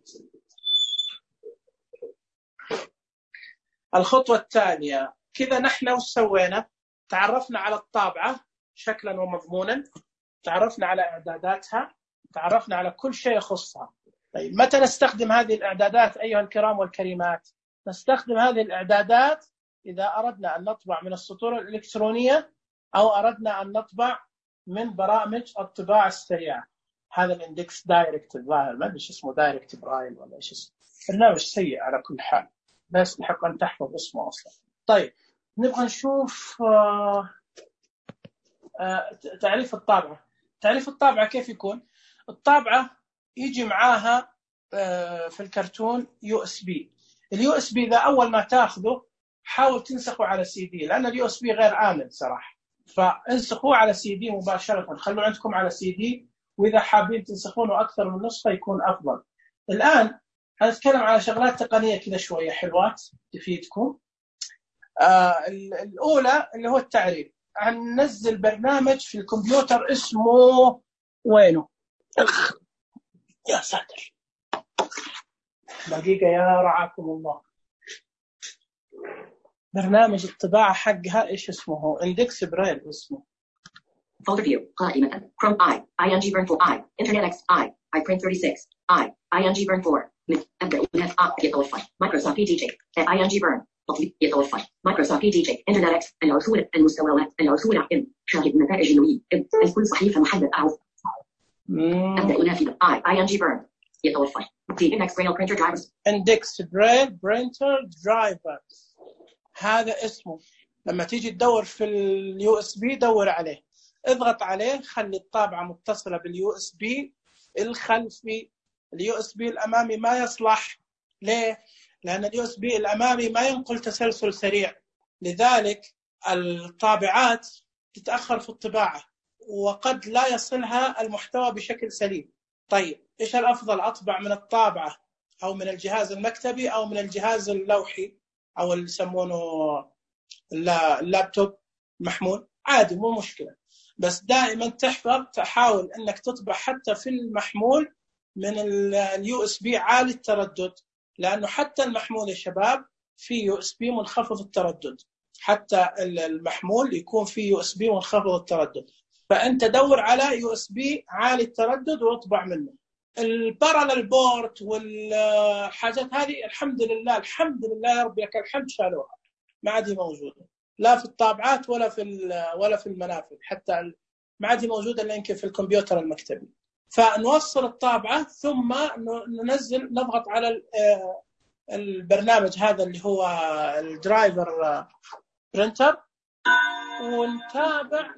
الخطوة التالية كذا نحن وش سوينا؟ تعرفنا على الطابعة شكلا ومضمونا، تعرفنا على إعداداتها، تعرفنا على كل شيء يخصها. طيب متى نستخدم هذه الإعدادات أيها الكرام والكريمات؟ نستخدم هذه الإعدادات إذا أردنا أن نطبع من السطور الإلكترونية أو أردنا أن نطبع من برامج الطباعة السريعة. هذا الاندكس دايركت الظاهر ما أدري ايش اسمه دايركت برايل ولا ايش اسمه. برنامج سيء على كل حال لا يستحق أن تحفظ اسمه أصلا. طيب نبغى نشوف آه آه تعريف الطابعة. تعريف الطابعة كيف يكون؟ الطابعة يجي معاها آه في الكرتون يو اس بي. اليو اس بي ذا أول ما تاخذه حاول تنسخه على سي دي لأن اليو اس بي غير آمن صراحة، فانسخوه على سي دي مباشرة. خلوا عندكم على سي دي وإذا حابين تنسخونه أكثر من نسخة يكون أفضل. الآن هنتكلم على شغلات تقنية كذا شوية حلوات تفيدكم. آه الأولى اللي هو التعريف. هننزل برنامج في الكمبيوتر اسمه وينه؟ أخ يا ساتر دقيقة يا رعاكم الله. برنامج الطباعة حقها إيش اسمه؟ إندكس برايل اسمه. Folder view قائمة Chrome I ing burn four I Internet X I I print thirty-six I ing burn four أبدأ إنهاء آه يتوفى Microsoft بي دي جي ing burn تطبيق يتوفى Microsoft بي دي جي Internet X العثور المستوى العثور إم شاهد نتائج النوي إم الكل صحيفة محدد أعرف أبدأ إنهاء I ing burn يتوفى T N X Braille printer drivers Index Braille printer drivers هذا اسمه. لما تيجي تدور في اليو اس بي دور عليه، اضغط عليه، خلي الطابعة متصلة باليو اس بي الخلفي اليو اس بي الامامي ما يصلح. ليه؟ لان اليو اس بي الامامي ما ينقل تسلسل سريع، لذلك الطابعات تتاخر في الطباعه وقد لا يصلها المحتوى بشكل سليم. طيب ايش الافضل، اطبع من الطابعه او من الجهاز المكتبي او من الجهاز اللوحي او اللي يسمونه اللابتوب محمول؟ عادي مو مشكله، بس دائما تحفظ تحاول انك تطبع حتى في المحمول من اليو اس بي عالي التردد، لانه حتى المحمول يا شباب في يو اس بي منخفض التردد، حتى المحمول يكون فيه يو اس بي منخفض التردد، فانت دور على يو اس بي عالي التردد واطبع منه. البارالل بورت والحاجات هذه الحمد لله الحمد لله يا رب لك الحمد شالوها، ما عاد موجوده لا في الطابعات ولا في ولا في المنافذ، حتى ما عاد موجوده الا يمكن في الكمبيوتر المكتبي. فنوصل الطابعه ثم ننزل نضغط على البرنامج هذا اللي هو الدرايفر برينتر ونتابع،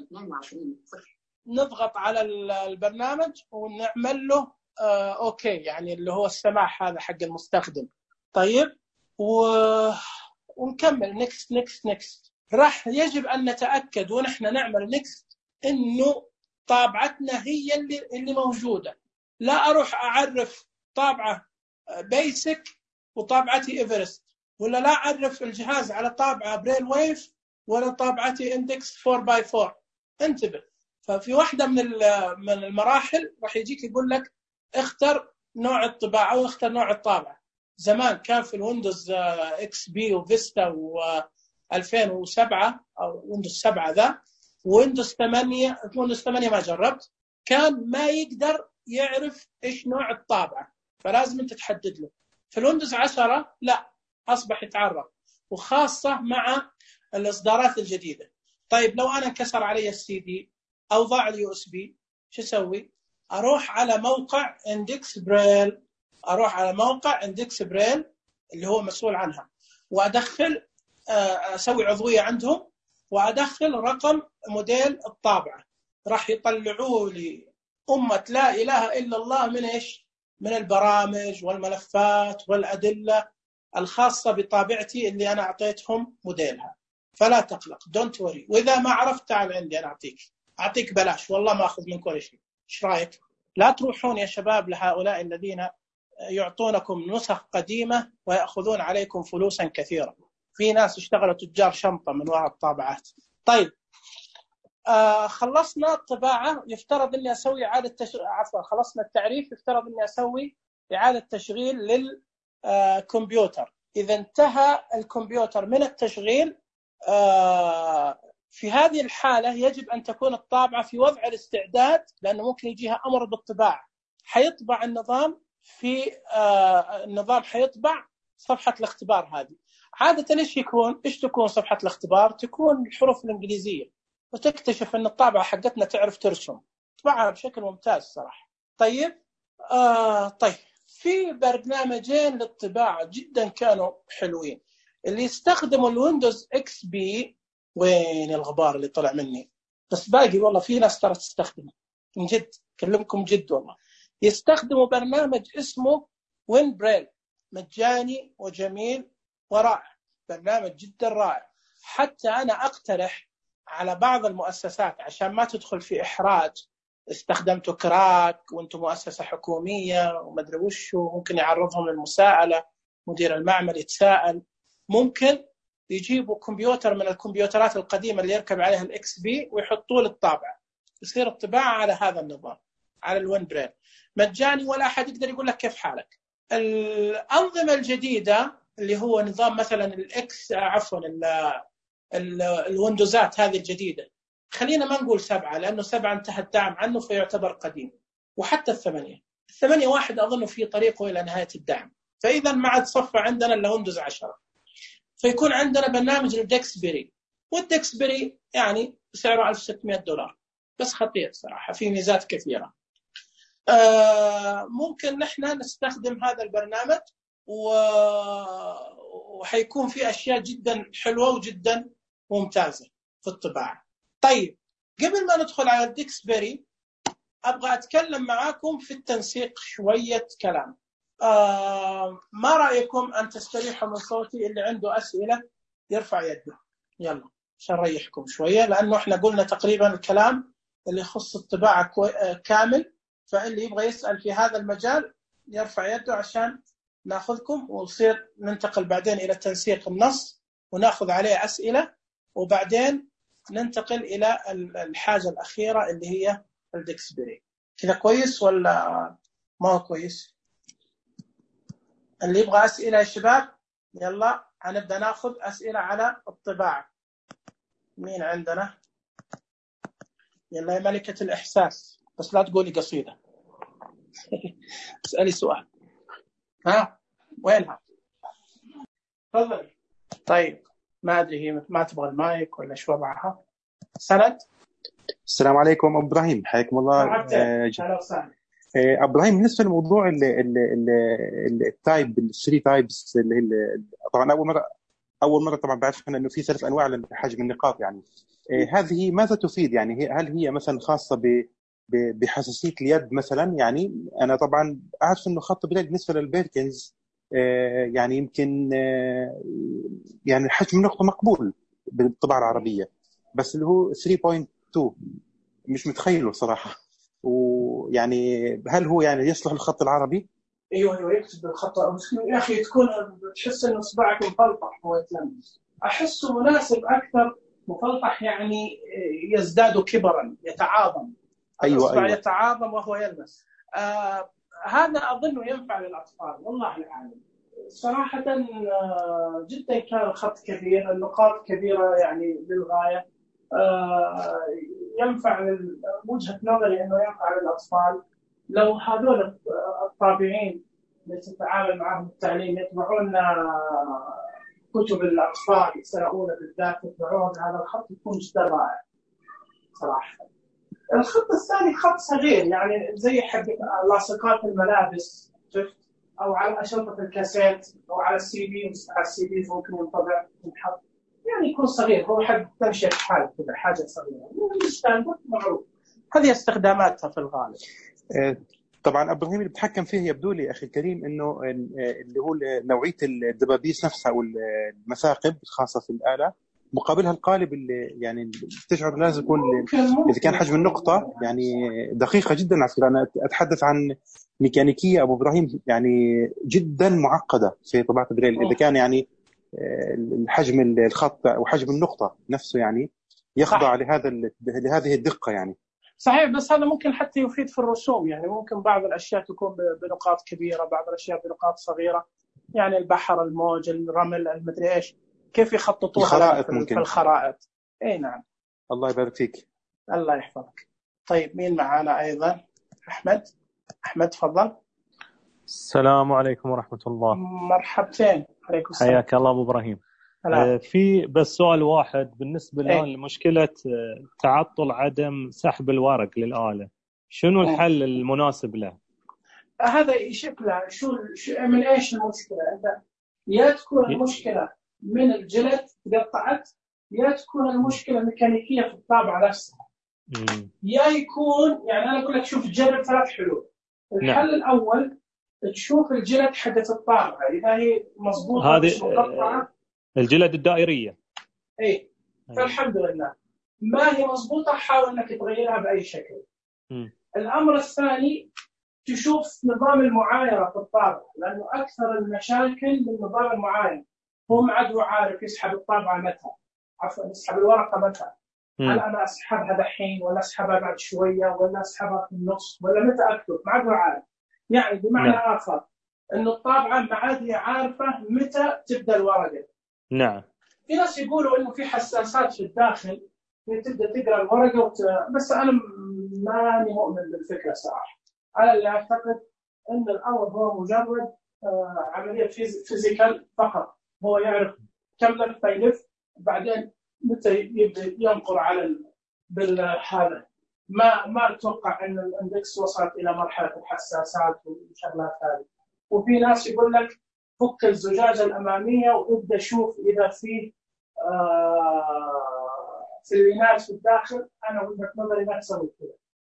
نضغط على البرنامج ونعمل له آه اوكي، يعني اللي هو السماح هذا حق المستخدم. طيب و... ونكمل نكست نكست نكست. راح يجب ان نتاكد ونحن نعمل نكست انه طابعتنا هي اللي اللي موجوده، لا اروح اعرف طابعه بيسك وطابعتي ايفرست، ولا لا اعرف الجهاز على طابعه بريل ويف ولا طابعتي اندكس فور باي فور. انتبه، ففي واحده من من المراحل راح يجيك يقول لك اختر نوع الطباعه واختر نوع الطابعه. زمان كان في الويندوز اكس بي وفيستا و2007 او ويندوز سبعة ذا، ويندوز ثمانية ويندوز ثمانية ما جربت، كان ما يقدر يعرف ايش نوع الطابعه، فلازم انت تحدد له. في الويندوز عشرة لا، اصبح يتعرف، وخاصه مع الاصدارات الجديده. طيب لو انا انكسر علي السي دي او ضاع اليو اس بي شو اسوي؟ اروح على موقع اندكس بريل، اروح على موقع اندكس بريل اللي هو مسؤول عنها، وادخل اسوي عضويه عندهم وادخل رقم موديل الطابعه، راح يطلعوا لي امه لا اله الا الله من ايش؟ من البرامج والملفات والادله الخاصه بطابعتي اللي انا اعطيتهم موديلها. فلا تقلق، دونت وري، واذا ما عرفت تعال عندي انا اعطيك اعطيك بلاش، والله ما اخذ منك ولا شيء. ايش رايك؟ لا تروحون يا شباب لهؤلاء الذين يعطونكم نسخ قديمه وياخذون عليكم فلوسا كثيره. في ناس اشتغلوا تجار شنطه من وراء الطابعات. طيب آه خلصنا الطباعه، يفترض اني اسوي اعاده تشغيل، عفوا خلصنا التعريف، يفترض اني اسوي اعاده تشغيل للكمبيوتر. اذا انتهى الكمبيوتر من التشغيل آه في هذه الحاله يجب ان تكون الطابعه في وضع الاستعداد، لانه ممكن يجيها امر بالطباعه. حيطبع النظام في آه النظام حيطبع صفحه الاختبار هذه. عاده ايش يكون؟ ايش تكون صفحه الاختبار؟ تكون الحروف الانجليزيه، وتكتشف ان الطابعه حقتنا تعرف ترسم، طبعها بشكل ممتاز صراحه. طيب آه طيب في برنامجين للطباعه جدا كانوا حلوين، اللي يستخدموا الويندوز اكس بي. وين الغبار اللي طلع مني؟ بس باقي والله في ناس ترى تستخدمه من جد، كلمكم جد والله. يستخدموا برنامج اسمه وين بريل، مجاني وجميل ورائع، برنامج جدا رائع. حتى انا اقترح على بعض المؤسسات عشان ما تدخل في احراج، استخدمتوا كراك وانتم مؤسسه حكوميه وما ادري وش، ممكن يعرضهم للمساءله، مدير المعمل يتساءل، ممكن يجيبوا كمبيوتر من الكمبيوترات القديمه اللي يركب عليها الاكس بي ويحطوا له الطابعه، يصير الطباعه على هذا النظام، على الوين بريل، مجاني ولا احد يقدر يقول لك كيف حالك. الانظمه الجديده اللي هو نظام مثلا الاكس عفوا الويندوزات هذه الجديده، خلينا ما نقول سبعه لانه سبعه انتهى الدعم عنه فيعتبر قديم، وحتى الثمانيه الثمانيه واحد اظن في طريقه الى نهايه الدعم، فاذا ما عاد صفى عندنا الا ويندوز عشرة، فيكون عندنا برنامج الدكسبري، والدكسبري يعني سعره ألف وستمائة دولار، بس خطير صراحه، في ميزات كثيره. آه ممكن نحن نستخدم هذا البرنامج وحيكون في أشياء جدا حلوة وجدا ممتازة في الطباعة. طيب قبل ما ندخل على الدكسبري أبغى أتكلم معاكم في التنسيق شوية كلام. آه ما رأيكم أن تستريحوا من صوتي؟ اللي عنده أسئلة يرفع يده، يلا عشان نريحكم شوية، لأنه إحنا قلنا تقريبا الكلام اللي يخص الطباعة كامل، فاللي يبغى يسأل في هذا المجال يرفع يده عشان ناخذكم، ونصير ننتقل بعدين إلى تنسيق النص وناخذ عليه أسئلة، وبعدين ننتقل إلى الحاجة الأخيرة اللي هي الديكسبري. كذا كويس ولا ما هو كويس؟ اللي يبغى أسئلة يا شباب يلا هنبدأ ناخذ أسئلة على الطباعة. مين عندنا؟ يلا يا ملكة الإحساس، بس لا تقولي قصيدة. اسألي سؤال. ها وينها؟ تفضلي. طيب ما أدري هي ما تبغى المايك ولا شو وضعها. سند. السلام عليكم أبو إبراهيم، حياكم الله. أهلا وسهلا. أبو إبراهيم، بالنسبة للموضوع التايب الثري تايبس اللي هي طبعا أول مرة أول مرة طبعا بعرفنا إنه في ثلاث أنواع لحجم النقاط، يعني هذه ماذا تفيد؟ يعني هل هي مثلا خاصة ب بحساسية اليد مثلا؟ يعني أنا طبعا أعرف إنه خط بلاد بالنسبة للبيركنز يعني يمكن يعني حجم النقطة مقبول بالطباعة العربية، بس اللي هو ثري بوينت تو مش متخيله صراحة. ويعني هل هو يعني يصلح للخط العربي؟ ايوه ايوه يكتب بالخط يا اخي، تكون تحس انه اصبعك مفلطح هو يتلمس. احسه مناسب اكثر مفلطح، يعني يزداد كبرا يتعاظم. أيوة الاصبع أيوة. يتعاظم وهو يلمس. آه هذا اظنه ينفع للاطفال والله العالم. صراحه آه جدا كان الخط كبير، النقاط كبيره يعني للغايه. آه ينفع، وجهه نظري انه ينفع للاطفال. لو هذول الطابعين اللي تتعامل معهم التعليم يطبعون كتب الأطفال سنة أولى بالذات، يطبعون هذا الخط يكون جدا رائع صراحة. الخط الثاني خط صغير يعني زي حق لاصقات الملابس، شفت؟ أو على أشرطة الكاسيت أو على السي دي، على السي دي ممكن ينطبع ينحط، يعني يكون صغير، هو حق تمشي حال كذا، حاجة صغيرة ستاندرد معروف. هذه استخداماتها في الغالب. طبعا ابو ابراهيم اللي بتحكم فيه يبدو لي اخي الكريم انه اللي هو نوعيه الدبابيس نفسها والمثاقب الخاصه في الاله، مقابلها القالب اللي يعني تشعر لازم يكون اذا كان حجم النقطه يعني دقيقه جدا. على فكره انا اتحدث عن ميكانيكيه ابو ابراهيم يعني جدا معقده في طباعه بريل، اذا كان يعني الحجم الخط وحجم النقطه نفسه يعني يخضع لهذا لهذه الدقه يعني. صحيح، بس هذا ممكن حتى يفيد في الرسوم، يعني ممكن بعض الأشياء تكون بنقاط كبيرة، بعض الأشياء بنقاط صغيرة، يعني البحر، الموج، الرمل، المدري إيش، كيف يخططوها الخرائط في, ممكن. في الخرائط. أي نعم. الله يبارك فيك. الله يحفظك. طيب مين معانا أيضا؟ أحمد. أحمد تفضل. السلام عليكم ورحمة الله. مرحبتين. عليكم السلام. حياك الله أبو إبراهيم. آه في بس سؤال واحد بالنسبة الآن لمشكلة تعطل عدم سحب الورق للآلة، شنو الحل المناسب له؟ هذا يشوف له شو من إيش المشكلة. أنت يا تكون المشكلة من الجلد تقطعت، يا تكون المشكلة ميكانيكية في الطابعة نفسها، م. يا يكون يعني أنا أقول لك شوف جرب ثلاث حلول. الحل نعم. الأول تشوف الجلد حقت الطابعة إذا هي مضبوطة مش مقطعة، الجلد الدائرية. إيه فالحمد لله. ما هي مضبوطة حاول إنك تغيرها بأي شكل. م. الأمر الثاني تشوف نظام المعايرة في الطابعة، لأنه أكثر المشاكل بالنظام المعايرة. هو ما عاد عارف يسحب الطابعة متى، عفوا يسحب الورقة متى. م. هل أنا أسحبها دحين ولا أسحبها بعد شوية ولا أسحبها في النص ولا متى أكتب؟ ما عاد عارف. يعني بمعنى نعم. آخر إنه الطابعة ما عاد هي عارفة متى تبدأ الورقة. نعم. في ناس يقولوا إنه في حساسات في الداخل تبدأ تقرأ الورقة وت... بس أنا ماني مؤمن بالفكرة صراحة. أنا اللي أعتقد أن الأمر هو مجرد آه عملية فيزيكال فقط، هو يعرف كم لفة يلف بعدين متى يبدأ ينقر على بالهذا. ما ما أتوقع أن الإندكس وصلت إلى مرحلة الحساسات والشغلات هذه. وفي ناس يقول لك فك الزجاجة الأمامية وابدأ شوف إذا في آه سلينات في الداخل. أنا وجهة نظري ما تسوي كذا،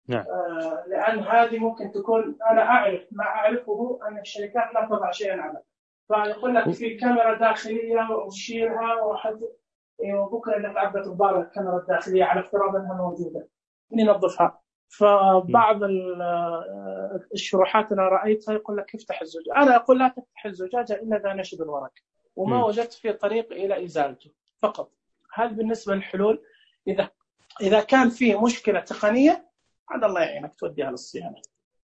نعم. آه لأن هذه ممكن تكون أنا أعرف ما أعرفه أن الشركات لا تضع شيئا على فيقول لك في كاميرا داخلية وشيلها وحد وبكرة اللي تعبت الضارة الكاميرا الداخلية على افتراض أنها موجودة ننظفها. فبعض الشروحات أنا رأيتها يقول لك افتح الزجاجة، أنا أقول لا تفتح الزجاجة إلا إذا نشب الورق وما م. وجدت في طريق إلى إزالته فقط. هذا بالنسبة للحلول. إذا إذا كان فيه مشكلة تقنية عاد الله يعينك توديها للصيانة.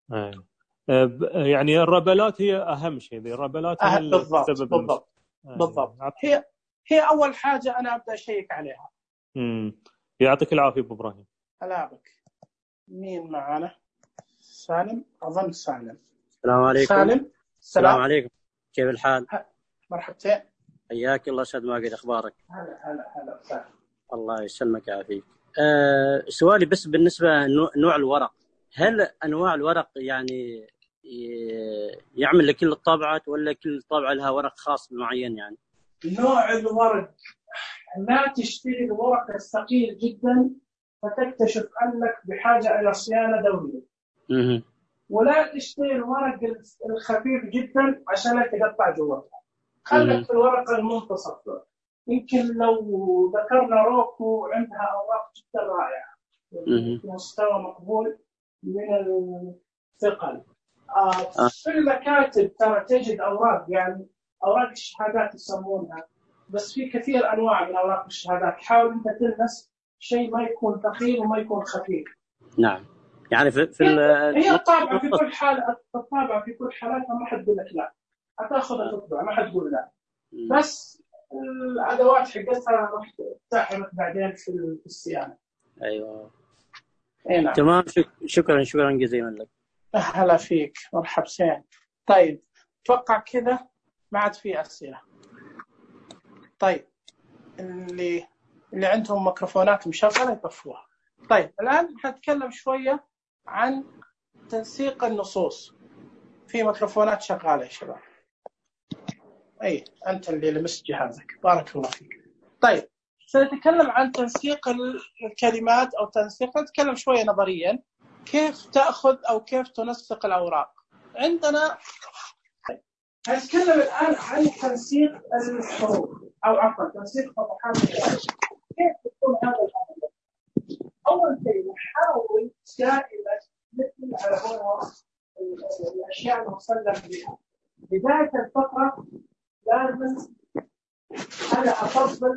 يعني الربلات هي أهم شيء، ذي الربلات هي بالضبط بالضبط بالضبط هي هي أول حاجة أنا أبدأ أشيك عليها. امم يعطيك العافية أبو إبراهيم. هلا بك. مين معنا؟ سالم أظن سالم. السلام عليكم. سالم. السلام عليكم، كيف الحال؟ مرحبتين. حياك الله سعد ماجد، أخبارك؟ هلا هلا هلا سالم. الله يسلمك ويعافيك. أه سؤالي بس بالنسبة نوع الورق، هل أنواع الورق يعني يعمل لكل الطابعات ولا كل طابعة لها ورق خاص معين؟ يعني نوع الورق، لا تشتري الورق الثقيل جدا فتكتشف أنك بحاجة إلى صيانة دورية. م- ولا تشتري الورق الخفيف جدا عشان لا تقطع جواتها. خلك في الورق المنتصف. يمكن لو ذكرنا روكو عندها أوراق جدا رائعة في مستوى مقبول من الثقل. آه في المكاتب ترى تجد أوراق، يعني أوراق الشهادات يسمونها، بس في كثير أنواع من أوراق الشهادات. حاول أنت تلمس شيء ما يكون ثقيل وما يكون خفيف. نعم، يعني في, في هي الطابعة في كل حالة، الطابعة في كل حالاتها ما حد يقول لك لا، هتاخذ الطبعة ما حد يقول لا، بس الأدوات حقتها راح تحرك بعدين في الصيانة. أيوة. نعم. تمام، شكرا شكرا جزيلا لك. أهلا فيك، مرحب سين. طيب توقع كذا ما عاد في أسئلة. طيب اللي اللي عندهم ميكروفونات مشغلة يطفوها. طيب الآن هنتكلم شوية عن تنسيق النصوص. في ميكروفونات شغالة يا شباب. أي أنت اللي لمست جهازك، بارك الله فيك. طيب سنتكلم عن تنسيق الكلمات أو تنسيق، نتكلم شوية نظريا كيف تأخذ أو كيف تنسق الأوراق. عندنا هنتكلم الآن عن تنسيق الحروف أو عفوا تنسيق فتحات الحروف. كيف تكون هذا الأمر؟ أول شيء نحاول دائما مثل على قولها الأشياء المسلم بها. بداية الفقرة لازم أنا أفضل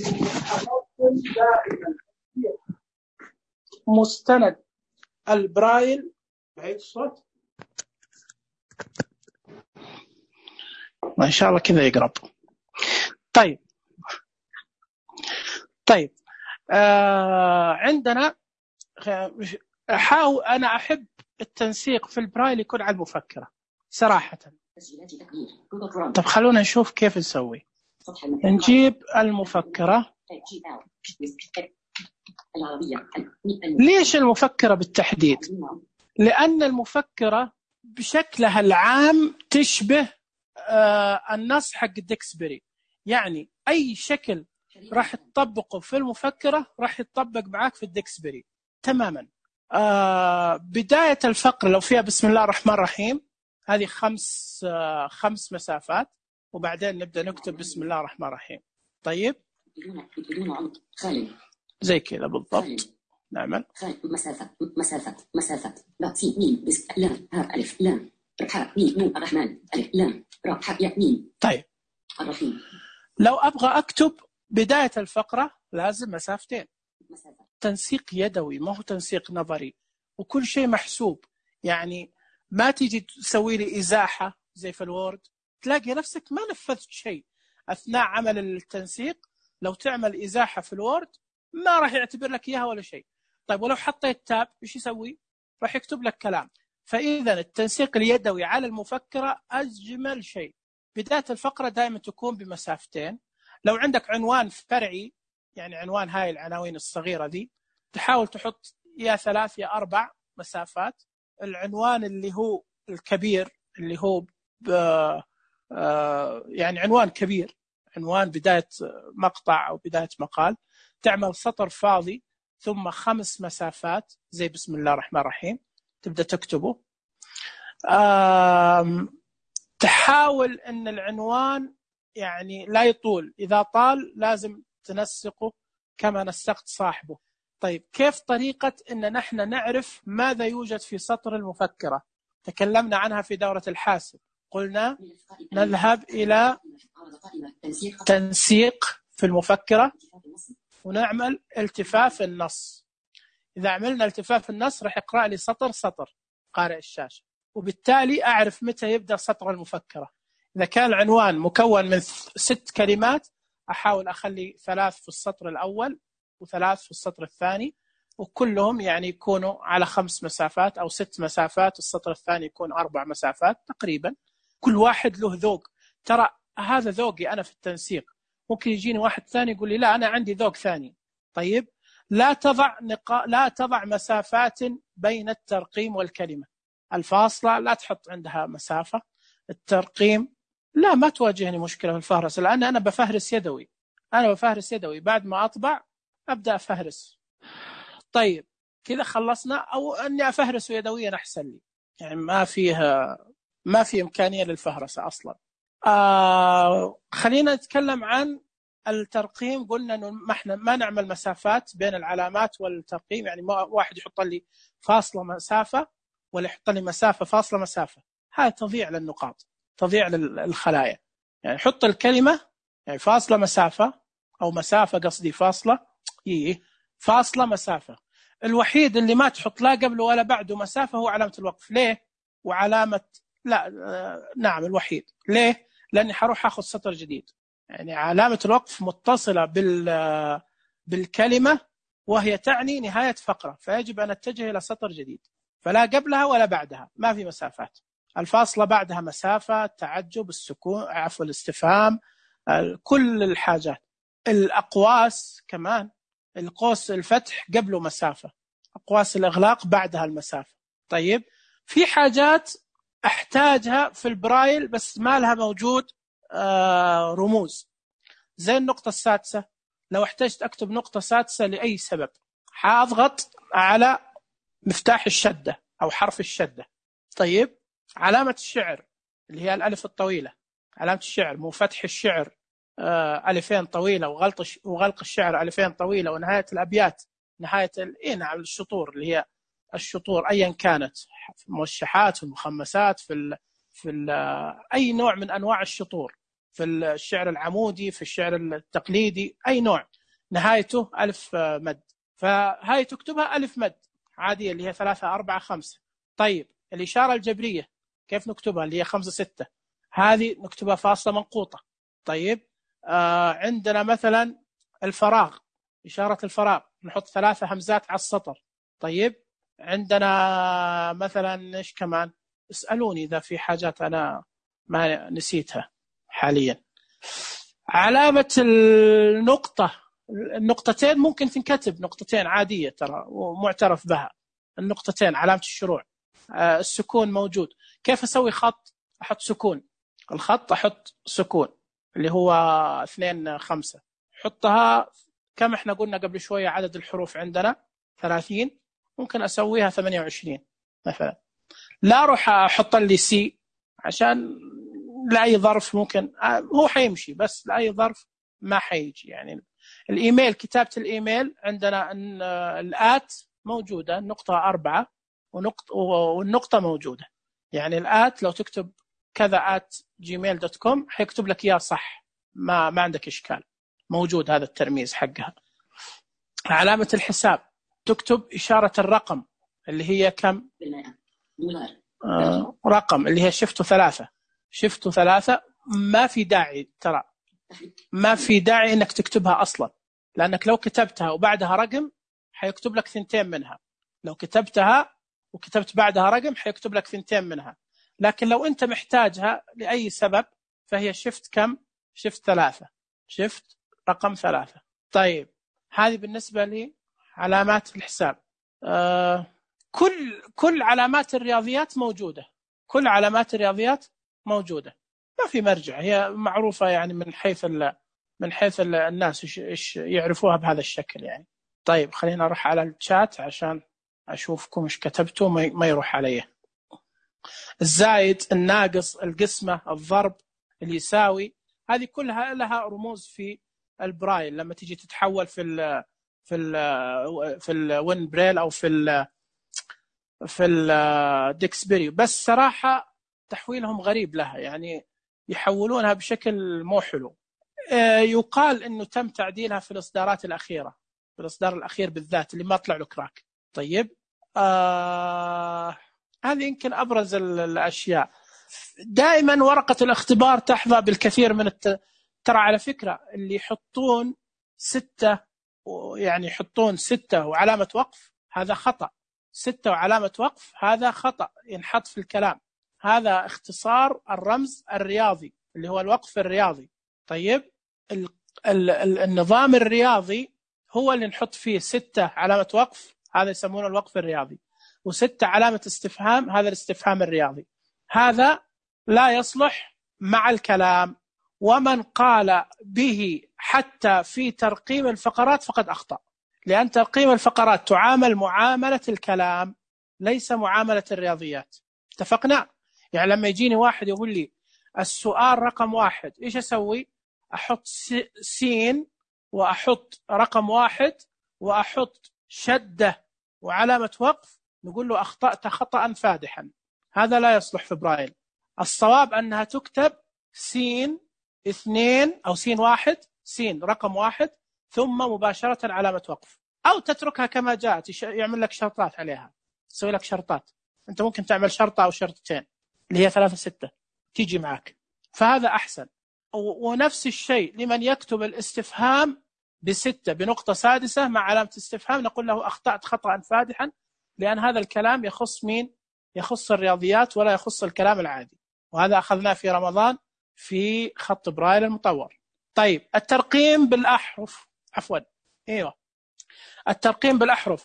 أفضل دائما مستند البرايل. بعيد الصوت ما شاء الله كذا يقرب. طيب طيب آه عندنا حاول أنا أحب التنسيق في البرايل يكون على المفكرة صراحة. طب خلونا نشوف كيف نسوي. نجيب المفكرة. ليش المفكرة بالتحديد؟ لأن المفكرة بشكلها العام تشبه آه النص حق ديكسبري، يعني أي شكل راح تطبقه في المفكرة راح يتطبق معاك في الديكسبري تماما. آه بداية الفقرة لو فيها بسم الله الرحمن الرحيم، هذه خمس آه خمس مسافات، وبعدين نبدأ نكتب بسم الله الرحمن الرحيم. طيب زي كذا بالضبط. نعمل مسافة مسافة مسافة لا سين ميم بس لام ها ألف لام ح ميم نون الرحمن ألف لام را ح يا ميم. طيب الرحيم لو أبغى أكتب بداية الفقرة لازم مسافتين. تنسيق يدوي ما هو تنسيق نظري، وكل شيء محسوب. يعني ما تيجي تسوي لي إزاحة زي في الوورد تلاقي نفسك ما نفذت شيء أثناء عمل التنسيق. لو تعمل إزاحة في الوورد ما راح يعتبر لك إياها ولا شيء. طيب ولو حطيت تاب إيش يسوي؟ راح يكتب لك كلام. فإذا التنسيق اليدوي على المفكرة أجمل شيء. بداية الفقرة دائما تكون بمسافتين. لو عندك عنوان فرعي، يعني عنوان هاي العناوين الصغيرة دي، تحاول تحط يا ثلاث يا أربع مسافات. العنوان اللي هو الكبير اللي هو يعني عنوان كبير، عنوان بداية مقطع أو بداية مقال، تعمل سطر فاضي ثم خمس مسافات زي بسم الله الرحمن الرحيم تبدأ تكتبه. آم تحاول أن العنوان يعني لا يطول، إذا طال لازم تنسقه كما نسقت صاحبه. طيب كيف طريقة أن نحن نعرف ماذا يوجد في سطر المفكرة؟ تكلمنا عنها في دورة الحاسب، قلنا نذهب إلى تنسيق في المفكرة ونعمل التفاف النص. إذا عملنا التفاف النص راح يقرأ لي سطر سطر قارئ الشاشة، وبالتالي أعرف متى يبدأ سطر المفكرة. إذا كان العنوان مكون من ست كلمات أحاول أخلي ثلاث في السطر الأول وثلاث في السطر الثاني، وكلهم يعني يكونوا على خمس مسافات أو ست مسافات، السطر الثاني يكون أربع مسافات تقريبا. كل واحد له ذوق، ترى هذا ذوقي أنا في التنسيق، ممكن يجيني واحد ثاني يقول لي لا أنا عندي ذوق ثاني. طيب لا تضع نقا... لا تضع مسافات بين الترقيم والكلمة. الفاصلة لا تحط عندها مسافة، الترقيم لا ما تواجهني مشكلة في الفهرس، لأن أنا بفهرس يدوي، أنا بفهرس يدوي بعد ما أطبع أبدأ أفهرس. طيب كذا خلصنا، أو أني أفهرس يدويا أحسن لي، يعني ما فيها ما في إمكانية للفهرسة أصلا. آه خلينا نتكلم عن الترقيم. قلنا إنه ما إحنا ما نعمل مسافات بين العلامات والترقيم، يعني ما واحد يحط لي فاصلة مسافة ولا يحط لي مسافة فاصلة مسافة، هاي تضيع للنقاط، تضيع للخلايا. يعني حط الكلمة يعني فاصلة مسافة أو مسافة قصدي فاصلة إيه فاصلة مسافة. الوحيد اللي ما تحط لا قبله ولا بعده مسافة هو علامة الوقف. ليه؟ وعلامة لا آه نعم الوحيد. ليه؟ لأني حروح أخذ سطر جديد. يعني علامة الوقف متصلة بال بالكلمة وهي تعني نهاية فقرة، فيجب أن أتجه إلى سطر جديد، فلا قبلها ولا بعدها، ما في مسافات. الفاصلة بعدها مسافة، التعجب، السكون، عفوا الاستفهام، كل الحاجات. الأقواس كمان، القوس الفتح قبله مسافة، أقواس الإغلاق بعدها المسافة. طيب في حاجات أحتاجها في البرايل بس ما لها موجود آه رموز، زي النقطة السادسة. لو احتجت أكتب نقطة سادسة لأي سبب حأضغط على مفتاح الشدة أو حرف الشدة. طيب علامة الشعر اللي هي الألف الطويلة، علامة الشعر مو فتح الشعر آه ألفين طويلة وغلق وغلق الشعر ألفين طويلة، ونهاية الأبيات نهاية إيه نعم الشطور اللي هي الشطور أيا كانت، في الموشحات في المخمسات في ال في ال أي نوع من أنواع الشطور، في الشعر العمودي في الشعر التقليدي أي نوع نهايته ألف مد، فهاي تكتبها ألف مد عادية اللي هي ثلاثة أربعة خمسة. طيب الإشارة الجبرية كيف نكتبها اللي هي خمسة ستة، هذه نكتبها فاصلة منقوطة. طيب آه عندنا مثلا الفراغ، إشارة الفراغ نحط ثلاثة همزات على السطر. طيب عندنا مثلا إيش كمان، اسألوني إذا في حاجات أنا ما نسيتها حاليا. علامة النقطة، النقطتين ممكن تنكتب نقطتين عادية ترى ومعترف بها، النقطتين علامة الشروع. آه السكون موجود، كيف أسوي خط؟ أحط سكون، الخط أحط سكون اللي هو اثنين خمسة، حطها كم احنا قلنا قبل شوية عدد الحروف عندنا ثلاثين، ممكن أسويها ثمانية وعشرين مثلا. لا أروح أحط لي سي عشان لأي ظرف ممكن هو حيمشي، بس لأي ظرف ما حيجي. يعني الإيميل، كتابة الإيميل عندنا الآت موجودة، النقطة أربعة ونقطة والنقطة موجودة. يعني الآت لو تكتب كذا آت جيميل دوت كوم حيكتب لك إياه صح، ما ما عندك إشكال، موجود هذا الترميز حقها. علامة الحساب تكتب إشارة الرقم اللي هي كم؟ آه رقم اللي هي شفتوا ثلاثة، شفتوا ثلاثة ما في داعي، ترى ما في داعي إنك تكتبها أصلا، لأنك لو كتبتها وبعدها رقم حيكتب لك ثنتين منها، لو كتبتها وكتبت بعدها رقم حيكتب لك ثنتين منها. لكن لو أنت محتاجها لأي سبب فهي شفت كم؟ شفت ثلاثة، شفت رقم ثلاثة. طيب هذه بالنسبة لي علامات الحساب. آه كل كل علامات الرياضيات موجودة، كل علامات الرياضيات موجودة، ما في مرجع، هي معروفة يعني من حيث من حيث الناس يعرفوها بهذا الشكل يعني. طيب خلينا نروح على الشات عشان أشوفكم إيش كتبتوا ما يروح علي. الزايد، الناقص، القسمة، الضرب، اللي يساوي، هذه كلها لها رموز في البرايل لما تيجي تتحول في ال في ال في الوين بريل أو في ال في الديكسبري، بس صراحة تحويلهم غريب لها، يعني يحولونها بشكل مو حلو. يقال إنه تم تعديلها في الإصدارات الأخيرة، في الإصدار الأخير بالذات اللي ما طلع له كراك. طيب آه هذه يمكن أبرز الأشياء. دائما ورقة الاختبار تحظى بالكثير من الت... ترى على فكرة اللي يحطون ستة، يعني يحطون ستة وعلامة وقف، هذا خطأ. ستة وعلامة وقف هذا خطأ ينحط في الكلام، هذا اختصار الرمز الرياضي اللي هو الوقف الرياضي. طيب ال... ال... ال... النظام الرياضي هو اللي نحط فيه ستة علامة وقف، هذا يسمونه الوقف الرياضي، وستة علامة استفهام، هذا الاستفهام الرياضي. هذا لا يصلح مع الكلام، ومن قال به حتى في ترقيم الفقرات فقد أخطأ، لأن ترقيم الفقرات تعامل معاملة الكلام ليس معاملة الرياضيات. اتفقنا؟ يعني لما يجيني واحد يقول لي السؤال رقم واحد، إيش أسوي؟ أحط سين وأحط رقم واحد وأحط شدة وعلامة وقف، نقول له أخطأت خطأ فادحا، هذا لا يصلح في برايل. الصواب أنها تكتب سين اثنين أو سين واحد، سين رقم واحد ثم مباشرة علامة وقف، أو تتركها كما جاءت، يعمل لك شرطات عليها، تسوي لك شرطات. أنت ممكن تعمل شرطة أو شرطتين اللي هي ثلاثة ستة تيجي معك، فهذا أحسن. ونفس الشيء لمن يكتب الاستفهام بستة بنقطة سادسة مع علامة استفهام، نقول له أخطأت خطأ فادحا، لأن هذا الكلام يخص مين؟ يخص الرياضيات ولا يخص الكلام العادي، وهذا أخذناه في رمضان في خط برايل المطور. طيب الترقيم بالأحرف، عفوا ايوه الترقيم بالأحرف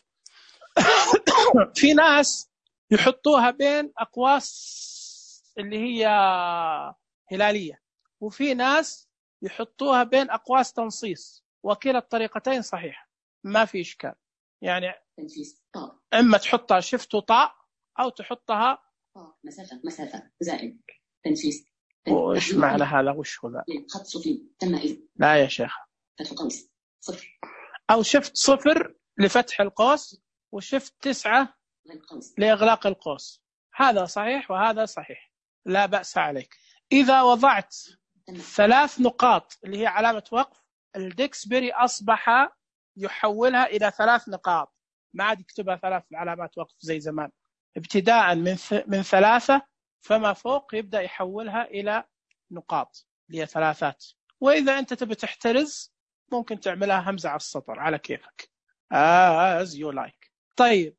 في ناس يحطوها بين أقواس اللي هي هلالية، وفي ناس يحطوها بين أقواس تنصيص، وكلا الطريقتين صحيحة ما في إشكال. يعني إما تحطها شفت طاء أو تحطها مسافة مسافة زائد تنفيذ. وش معنى هذا؟ وش هو ذا؟ خط صفر تم إذ لا يا شيخ، فتح قوس صفر، أو شفت صفر لفتح القوس وشفت تسعة لإغلاق القوس، هذا صحيح وهذا صحيح، لا بأس عليك. إذا وضعت ثلاث نقاط اللي هي علامة وقف، الديكسبري أصبح يحولها إلى ثلاث نقاط، ما عاد يكتبها ثلاث علامات وقف زي زمان. ابتداء من من ثلاثة فما فوق يبدأ يحولها إلى نقاط اللي هي ثلاثات. وإذا أنت تبي تحترز ممكن تعملها همزة على السطر على كيفك as you like. طيب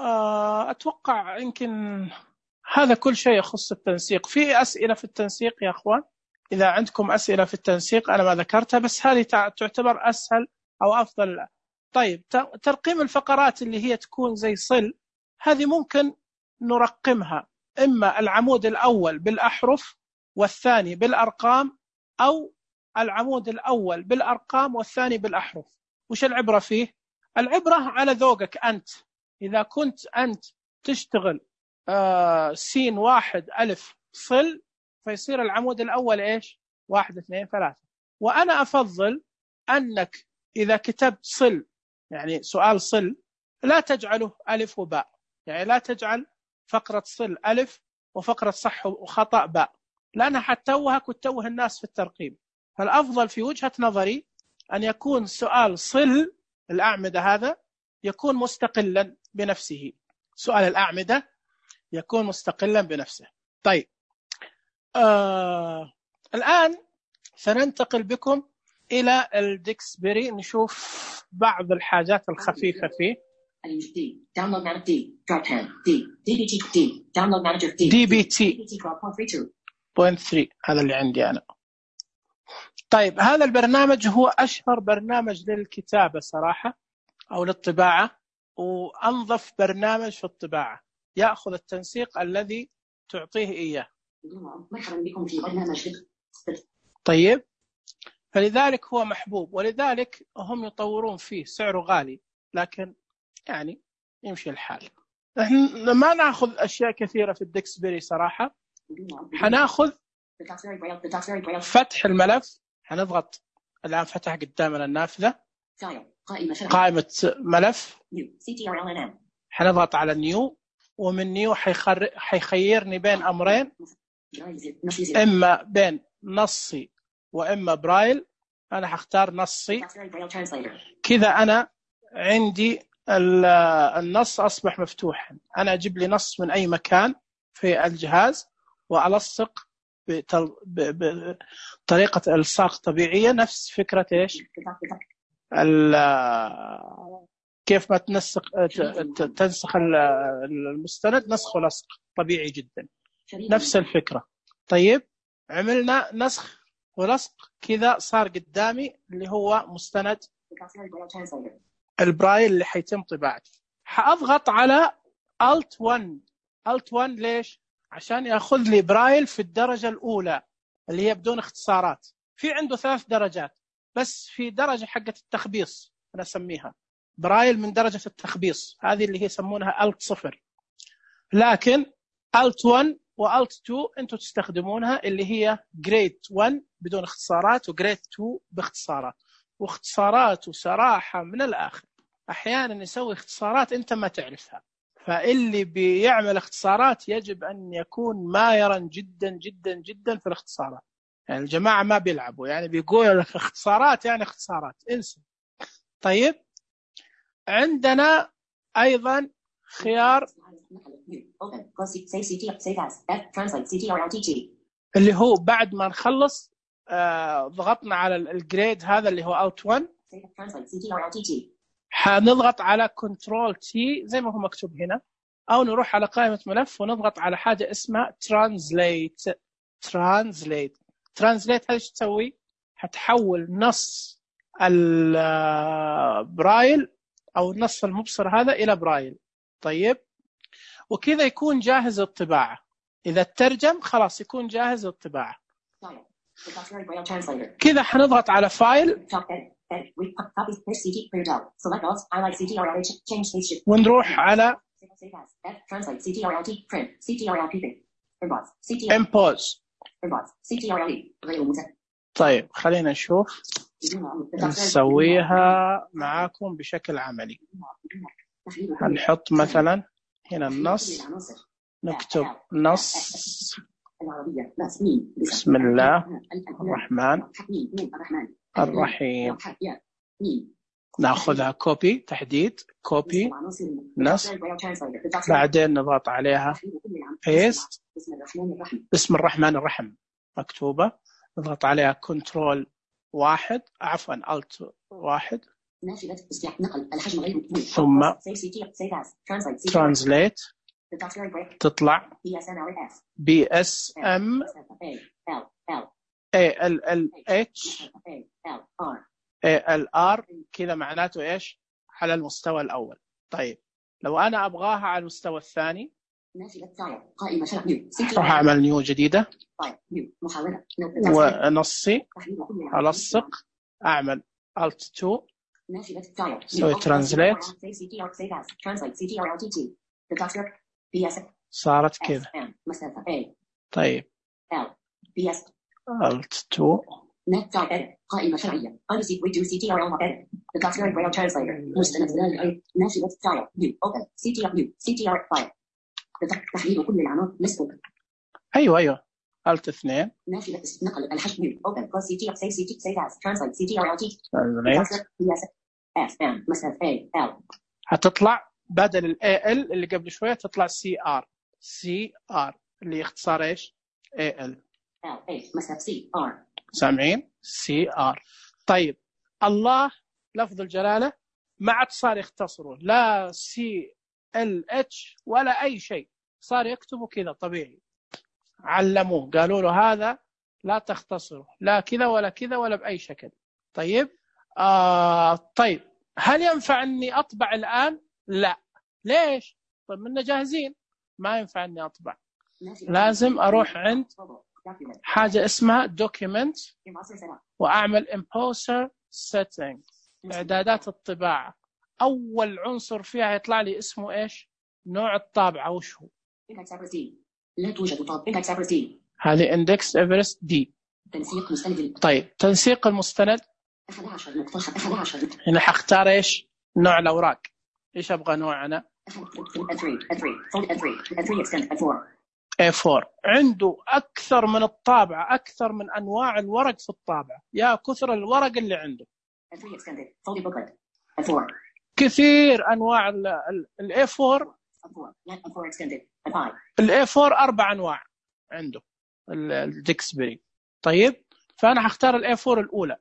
أتوقع يمكن هذا كل شيء يخص التنسيق. في أسئلة في التنسيق يا أخوان؟ إذا عندكم أسئلة في التنسيق أنا ما ذكرتها، بس هذه تعتبر أسهل أو أفضل. طيب ترقيم الفقرات اللي هي تكون زي صل، هذه ممكن نرقمها إما العمود الأول بالأحرف والثاني بالأرقام، أو العمود الأول بالأرقام والثاني بالأحرف. وش العبرة فيه؟ العبرة على ذوقك أنت. إذا كنت أنت تشتغل آه سين واحد ألف صل، فيصير العمود الأول إيش؟ واحد اثنين ثلاثة. وأنا أفضل أنك إذا كتبت صل، يعني سؤال صل، لا تجعله ألف وباء، يعني لا تجعل فقرة صل ألف وفقرة صح وخطأ باء، لأنها حتوهك وتوه الناس في الترقيم. فالأفضل في وجهة نظري أن يكون سؤال صل الأعمدة هذا يكون مستقلا بنفسه، سؤال الأعمدة يكون مستقلا بنفسه. طيب آه الآن سننتقل بكم إلى الديكسبري، نشوف بعض الحاجات الخفيفة فيه. Download manager D, drop hand D, D B T D, download manager D, D B T D B T twelve point three two point three هذا اللي عندي أنا. طيب هذا البرنامج هو أشهر برنامج للكتابة صراحة أو للطباعة، وأنظف برنامج في الطباعة، يأخذ التنسيق الذي تعطيه إياه. مرحبا بكم في برنامج. طيب فلذلك هو محبوب، ولذلك هم يطورون فيه، سعره غالي، لكن يعني يمشي الحال. احنا ما ناخذ اشياء كثيره في الديكسبري صراحه. حناخذ فتح الملف، حنضغط الان فتح قدامنا النافذه قائمه ملف، حنضغط على نيو، ومن نيو حيخر... حيخيرني بين امرين، اما بين نصي واما برايل. انا حختار نصي. كذا انا عندي النص اصبح مفتوحا. انا اجيب لي نص من اي مكان في الجهاز والصق بطريقه الصاق طبيعيه، نفس فكره ايش كيف ما تنسق تنسخ المستند، نسخ ولصق طبيعي جدا، نفس الفكره. طيب عملنا نسخ ولصق كذا، صار قدامي اللي هو مستند البرايل اللي حيتم طباعته. حاضغط على Alt واحد. Alt واحد ليش؟ عشان ياخذ لي برايل في الدرجه الاولى اللي هي بدون اختصارات. في عنده ثلاث درجات، بس في درجه حقه التخبيص انا اسميها برايل من درجه التخبيص، هذه اللي هي يسمونها Alt صفر. لكن Alt واحد و Alt اثنين انتم تستخدمونها اللي هي جريد واحد بدون اختصارات وجريد اثنين باختصارات. واختصارات وصراحه من الاخر احيانا يسوي اختصارات انت ما تعرفها، فاللي بيعمل اختصارات يجب ان يكون ماهرا جدا جدا جدا في الاختصارات. يعني الجماعه ما بيلعبوا، يعني بيقول لك اختصارات يعني اختصارات، انسى. طيب عندنا ايضا خيار اللي هو بعد ما نخلص آه ضغطنا على الجريد هذا اللي هو Alt واحد، حنضغط على كنترول تي زي ما هو مكتوب هنا، او نروح على قائمة ملف ونضغط على حاجة اسمها ترانزليت. ترانزليت ترانزليت هذه ايش تسوي؟ حتحول نص البرايل او النص المبصر هذا الى برايل. طيب وكذا يكون جاهز للطباعة. اذا ترجم خلاص يكون جاهز للطباعة. كذا حنضغط على فايل ونروح على impose. طيب خلينا نشوف نسويها معاكم بشكل عملي. هنحط مثلا هنا النص، نكتب نص بسم الله الرحمن الرحيم، ناخذها كوبي تحديد كوبي نص، بعدين نضغط عليها بيست بسم الرحمن الرحيم مكتوبة، نضغط عليها كنترول واحد عفوا الت واحد ثم ترانزليت تطلع بي اس ام اي ال ال اتش اي ال ار، كذا معناته ايش؟ على المستوى الاول. طيب لو انا ابغاها على المستوى الثاني راح اعمل نيو جديده ونصي الصق، اعمل الت اثنين سوي ترانزليت صارت كذا. طيب الت اثنين قائمة شرعية أرسل ويديو سي تي آر أل The Dictionary Braille Translator مستند ذلك نافذة ستايل نيو أوبن سي تي آر نيو سي تي آر فايل تحديد كل العناصر مسكوك. أيوة أيوة الت اثنين نافذة نقل الحجم نيو أوبن كل سي تي سي سي تي سي داس ترانسليت سي تي آر أل تي اف ام مستند اي ال هتطلع بدل الاي ال اللي قبل شوية تطلع سي ار. سي ار اللي اختصار ايش؟ اي ال ال اي مستند سي ار. سامعين؟ سي ار. طيب الله لفظ الجلالة ما عاد صار يختصروا لا سي ال اتش ولا أي شيء، صار يكتبوا كذا طبيعي. علموه قالوا له هذا لا تختصره لا كذا ولا كذا ولا بأي شكل. طيب آه طيب هل ينفع أني أطبع الآن؟ لا. ليش؟ طيب منا جاهزين، ما ينفع أني أطبع، لازم أروح عند حاجة اسمها document وأعمل imposer settings إعدادات الطباعة. أول عنصر فيها يطلع لي اسمه إيش؟ نوع الطابعة وش هو؟ لا توجد طابعة إندكس إيفرست دي. هذه إندكس إيفرست دي. تنسيق مستند. طيب تنسيق المستند أحد عشر نقطة أحد عشر. هنا حختار إيش؟ نوع الأوراق. إيش أبغى نوع أنا؟ إيه فور. عنده أكثر من الطابعة، أكثر من أنواع الورق في الطابعة، يا كثر الورق اللي عنده. كثير أنواع ال إيه فور. ال إيه فور أربع أنواع عنده الديكسبري. طيب فأنا هختار ال إيه فور الأولى،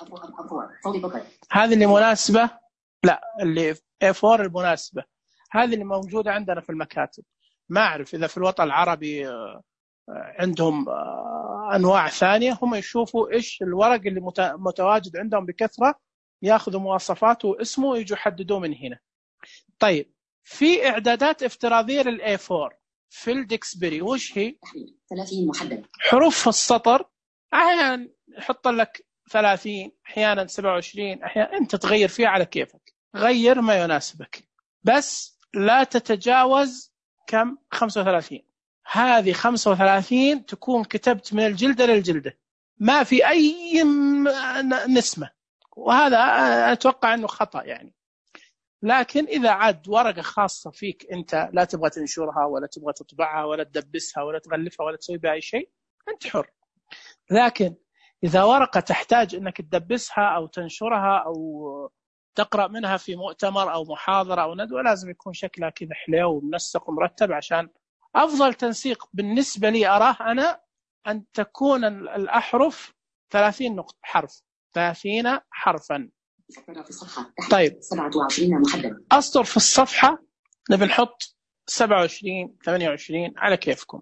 هذه اللي مناسبة. لا، اللي إيه فور المناسبة هذه اللي موجودة عندنا في المكاتب. ما أعرف إذا في الوطن العربي عندهم أنواع ثانية. هم يشوفوا إيش الورق اللي متواجد عندهم بكثرة، يأخذوا مواصفاته واسمه ويجوا يحددوه من هنا. طيب في إعدادات افتراضية لل إيه فور في الديكسبري وش هي؟ ثلاثين محدد. حروف في السطر أحيانا يحط لك ثلاثين، أحيانا سبعة وعشرين، أحيانا أنت تغير فيها على كيفك، غير ما يناسبك، بس لا تتجاوز كم؟ خمسة وثلاثين. هذه خمسة وثلاثين تكون كتبت من الجلدة للجلدة، ما في أي نسمة، وهذا أتوقع أنه خطأ يعني. لكن إذا عاد ورقة خاصة فيك أنت لا تبغى تنشرها ولا تبغى تطبعها ولا تدبسها ولا تغلفها ولا تسوي بها أي شيء، أنت حر. لكن إذا ورقة تحتاج أنك تدبسها أو تنشرها أو تقرأ منها في مؤتمر أو محاضرة أو ندوة، لازم يكون شكلها كذا حلو ومنسق ومرتب، عشان أفضل تنسيق بالنسبة لي أراه أنا أن تكون الأحرف ثلاثين نقطة حرف، ثلاثين حرفا. طيب أسطر في الصفحة نبي نحط سبعة وعشرين ثمانية وعشرين على كيفكم.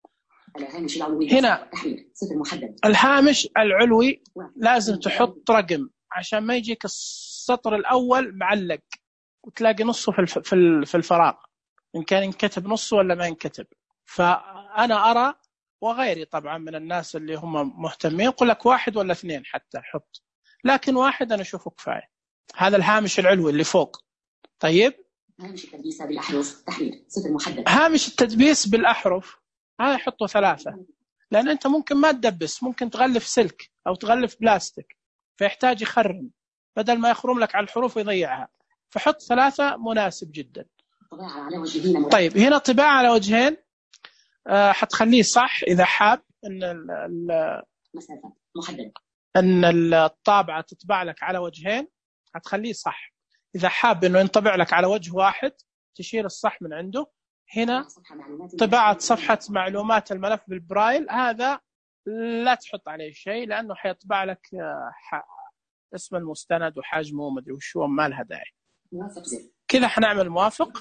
هنا الهامش العلوي لازم تحط رقم عشان ما يجيك السطر الأول معلق وتلاقي نصه في الفراغ، إن كان ينكتب نصه ولا ما ينكتب. فأنا أرى وغيري طبعا من الناس اللي هم مهتمين يقول لك واحد ولا اثنين حتى حط، لكن واحد أنا أشوفه كفاية. هذا الهامش العلوي اللي فوق. طيب هامش التدبيس بالأحرف تحرير صفر محدد. هامش التدبيس بالأحرف هذا يحطه ثلاثة، لأن أنت ممكن ما تدبس، ممكن تغلف سلك أو تغلف بلاستيك فيحتاج يخرم، بدل ما يخرم لك على الحروف ويضيعها، فحط ثلاثة مناسب جدا. طيب هنا طباعة على وجهين، أه حتخليه صح إذا حاب إن ال محدد أن الطابعة تطبع لك على وجهين هتخليه صح. إذا حاب إنه ينطبع لك على وجه واحد تشيل الصح من عنده. هنا طباعة صفحة معلومات الملف بالبرايل، هذا لا تحط عليه شيء لأنه حيطبع لك اسم المستند وحجمه ومدري وشو، ما لها داعي. كذا حنعمل موافق،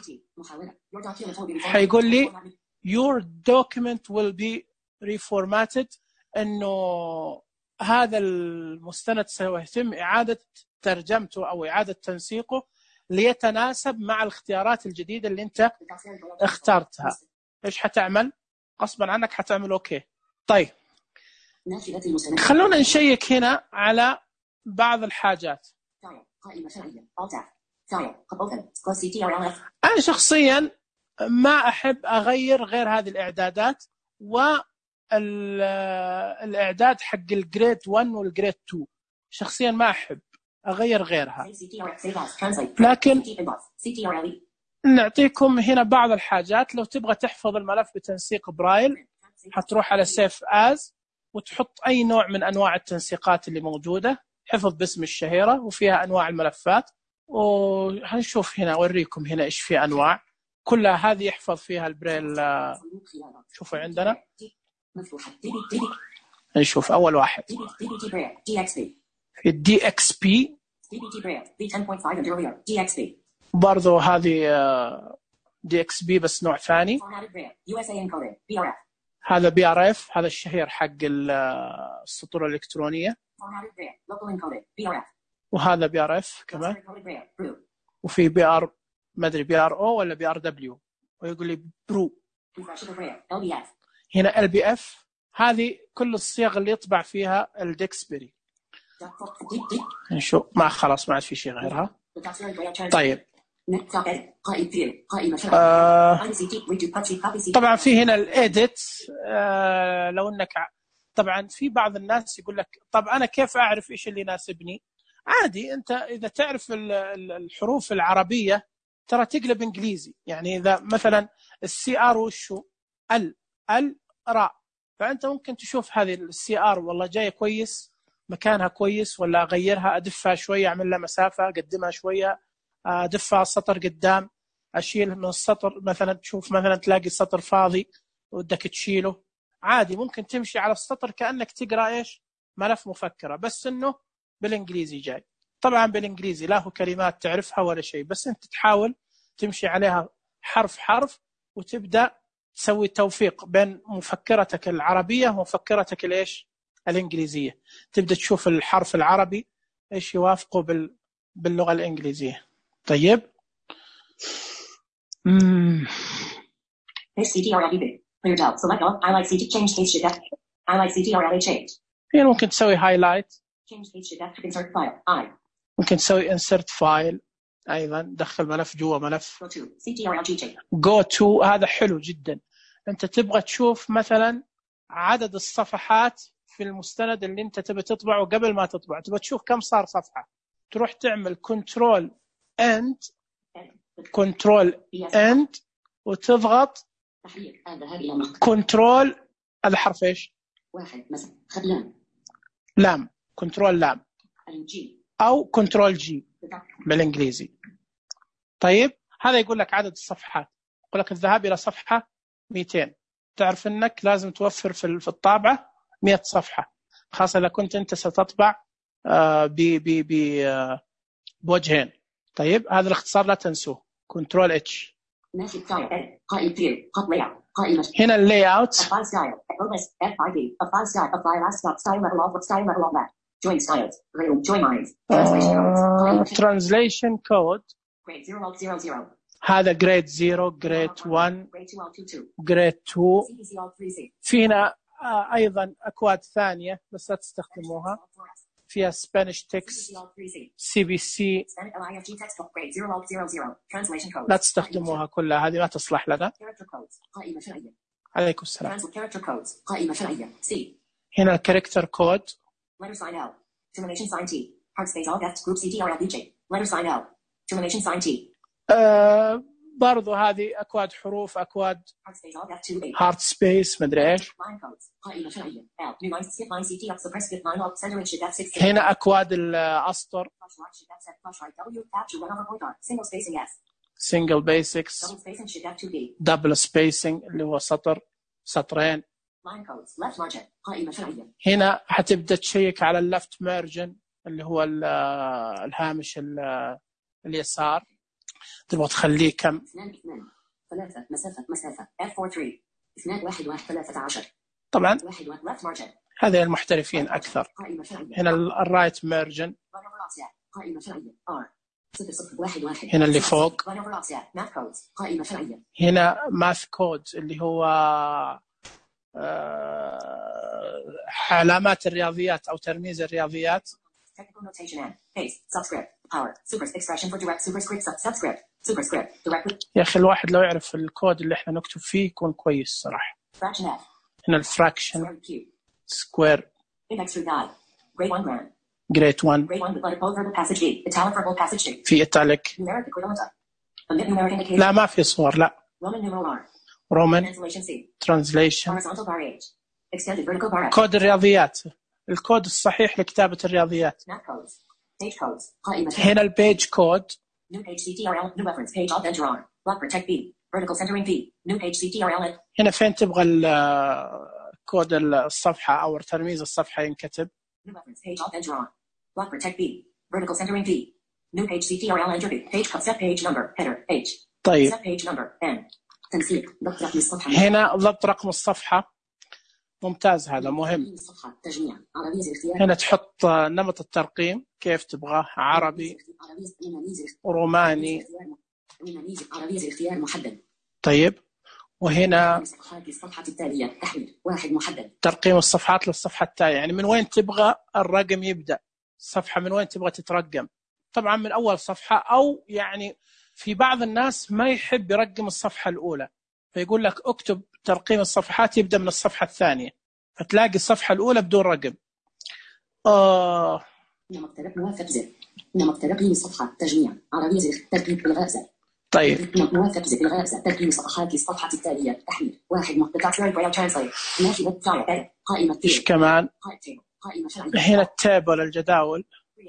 حيقول لي your document will be reformatted، إنه هذا المستند سيتم إعادة ترجمته أو إعادة تنسيقه ليتناسب مع الاختيارات الجديدة اللي أنت اخترتها. إيش حتعمل؟ غصبا عنك حتعمل أوكي. طيب خلونا نشيك هنا على بعض الحاجات. أنا شخصيا ما أحب أغير غير هذه الإعدادات، والإعداد حق الجريد واحد والجريد اثنين شخصيا ما أحب أغير غيرها. لكن نعطيكم هنا بعض الحاجات. لو تبغى تحفظ الملف بتنسيق برايل حتروح على سيف آز وتحط أي نوع من أنواع التنسيقات اللي موجودة، حفظ باسم الشهيرة وفيها أنواع الملفات، وهنشوف هنا أوريكم هنا إيش في أنواع كلها هذه يحفظ فيها البريل. شوفوا عندنا نشوف أول واحد في الدي اكس بي، برضو هذه دي اكس بي بس نوع ثاني. هذا بي ار اف، هذا الشهير حق السطور الإلكترونية، وهذا بي ار اف كمان، وفي بي ار ما ادري بي ار او ولا بي ار دبليو، ويقول لي برو. هنا ال بي اف، هذه كل الصيغ اللي يطبع فيها الديكسبري. نشوف ما خلاص ما عاد في شيء غيرها. طيب آه طبعا في هنا الإيديت. آه لو أنك طبعا في بعض الناس يقول لك طب أنا كيف أعرف إيش اللي يناسبني؟ عادي، أنت إذا تعرف الحروف العربية ترى تقلب إنجليزي. يعني إذا مثلا السي آر وشو ال ال راء، فأنت ممكن تشوف هذه السي آر والله جاية كويس، مكانها كويس، ولا أغيرها، أدفها شوية، أعمل لها مسافة، أقدمها شوية، أدفها سطر قدام، أشيل من السطر. مثلا تشوف مثلا تلاقي السطر فاضي ودك تشيله، عادي ممكن تمشي على السطر كأنك تقرأ إيش ملف مفكرة، بس إنه بالإنجليزي جاي. طبعا بالإنجليزي لا هو كلمات تعرفها ولا شيء، بس أنت تحاول تمشي عليها حرف حرف وتبدأ تسوي توفيق بين مفكرتك العربية ومفكرتك الإيش الإنجليزية. تبدأ تشوف الحرف العربي إيش يوافقه بال... باللغة الإنجليزية. طيب امم هنا ممكن تسوي هايلايت، ممكن تسوي insert file، أيضا دخل ملف جوا ملف. go to هذا حلو جدا. أنت تبغى تشوف مثلا عدد الصفحات في المستند اللي أنت تبغى تطبعه قبل ما تطبع، تبغى تشوف كم صار صفحة، تروح تعمل كنترول end كنترول end وتضغط كنترول، هذا حرف إيش؟ واحد مثلا خلينا لام، كنترول لام أو كنترول جي بالإنجليزي. طيب هذا يقول لك عدد الصفحات، يقول لك الذهاب إلى صفحة مئتين. تعرف أنك لازم توفر في الطابعة مئة صفحة، خاصة إذا كنت أنت ستطبع بوجهين. طيب هذا الاختصار لا تنسوه، كنترول اتش. هنا اللاي اوت، ترانزليشن كود، هذا جريد صفر، جريد واحد، جريد اثنين. في هنا ايضا اكواد ثانيه بس لا تستخدموها، فيها سبانيش تكست، سي بي سي، لا تستخدموها كلها، هذه ما تصلح لنا. عليكم السلام. هنا الكاركتر كود، آه برضو هذه أكواد حروف، أكواد هارت سبيس مدري إيش. هنا أكواد الأسطر، single basics، double spacing اللي هو سطر سطرين. هنا حتبدأ تشيك على اللفت مارجن اللي هو الهامش اليسار، تبغى تخليه كم؟ ثلاثة مسافة مسافة إف أربعة ثلاثة اثنان واحد واحد ثلاثة عشر. طبعا هذه المحترفين أكثر. هنا الرايت مارجن، هنا اللي فوق، هنا ماث كود اللي هو علامات الرياضيات أو ترميز الرياضيات. يا أخي الواحد لو يعرف الكود اللي احنا نكتب فيه يكون كويس صراحة. هنا الفراكشن، سكوير، جريد واحد، في إيتاليك، لا ما في صور، لا رومان ترانزليشن، كود الرياضيات، الكود الصحيح لكتابة الرياضيات. هنا البيج كود، هنا فين تبغى الكود الصفحة أو ترميز الصفحة ينكتب. طيب هنا ضبط رقم الصفحة، ممتاز، هذا مهم. هنا تحط نمط الترقيم كيف تبغاه، عربي، روماني. طيب وهنا ترقيم الصفحات للصفحة التالية، يعني من وين تبغى الرقم يبدأ، الصفحة من وين تبغى تترقم. طبعا من أول صفحة، أو يعني في بعض الناس ما يحب يرقم الصفحة الأولى، فيقول لك اكتب ترقيم الصفحات يبدأ من الصفحة الثانية، فتلاقي الصفحة الأولى بدون رقم. آه نمط موافق زر. نمط ترقيم الصفحة تجميع عربية زر ترتيب إلغاء زر. طيب موافق زر إلغاء زر ترقيم صفحات الصفحة التالية تحميل واحد مقطع برايل ترانسليت نافذة فايل قائمة إيش كمان قائمة شرعية هنا التابل الجداول،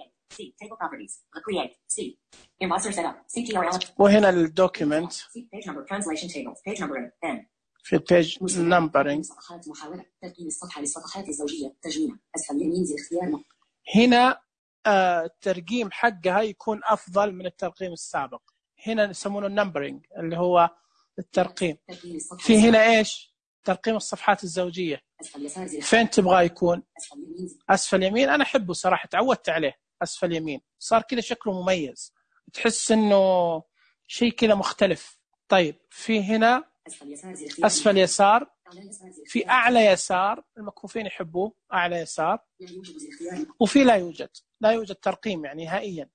وهنا الدوكيمنت في البيج نمبرينج. صفحات محاولة ترقيم الصفحة للصفحات الزوجية تجميع أسفل يمين زر اختيار. هنا آه الترقيم حقها يكون أفضل من الترقيم السابق. هنا يسمونه النمبرينج اللي هو الترقيم. في هنا إيش ترقيم الصفحات الزوجية، فين تبغى يكون؟ أسفل يمين. أنا أحبه صراحة، تعودت عليه أسفل يمين، صار كذا شكله مميز، تحس إنه شيء كذا مختلف. طيب في هنا أسفل يسار، في أعلى يسار، المكفوفين يحبوه أعلى يسار، وفي لا يوجد لا يوجد ترقيم يعني نهائيا.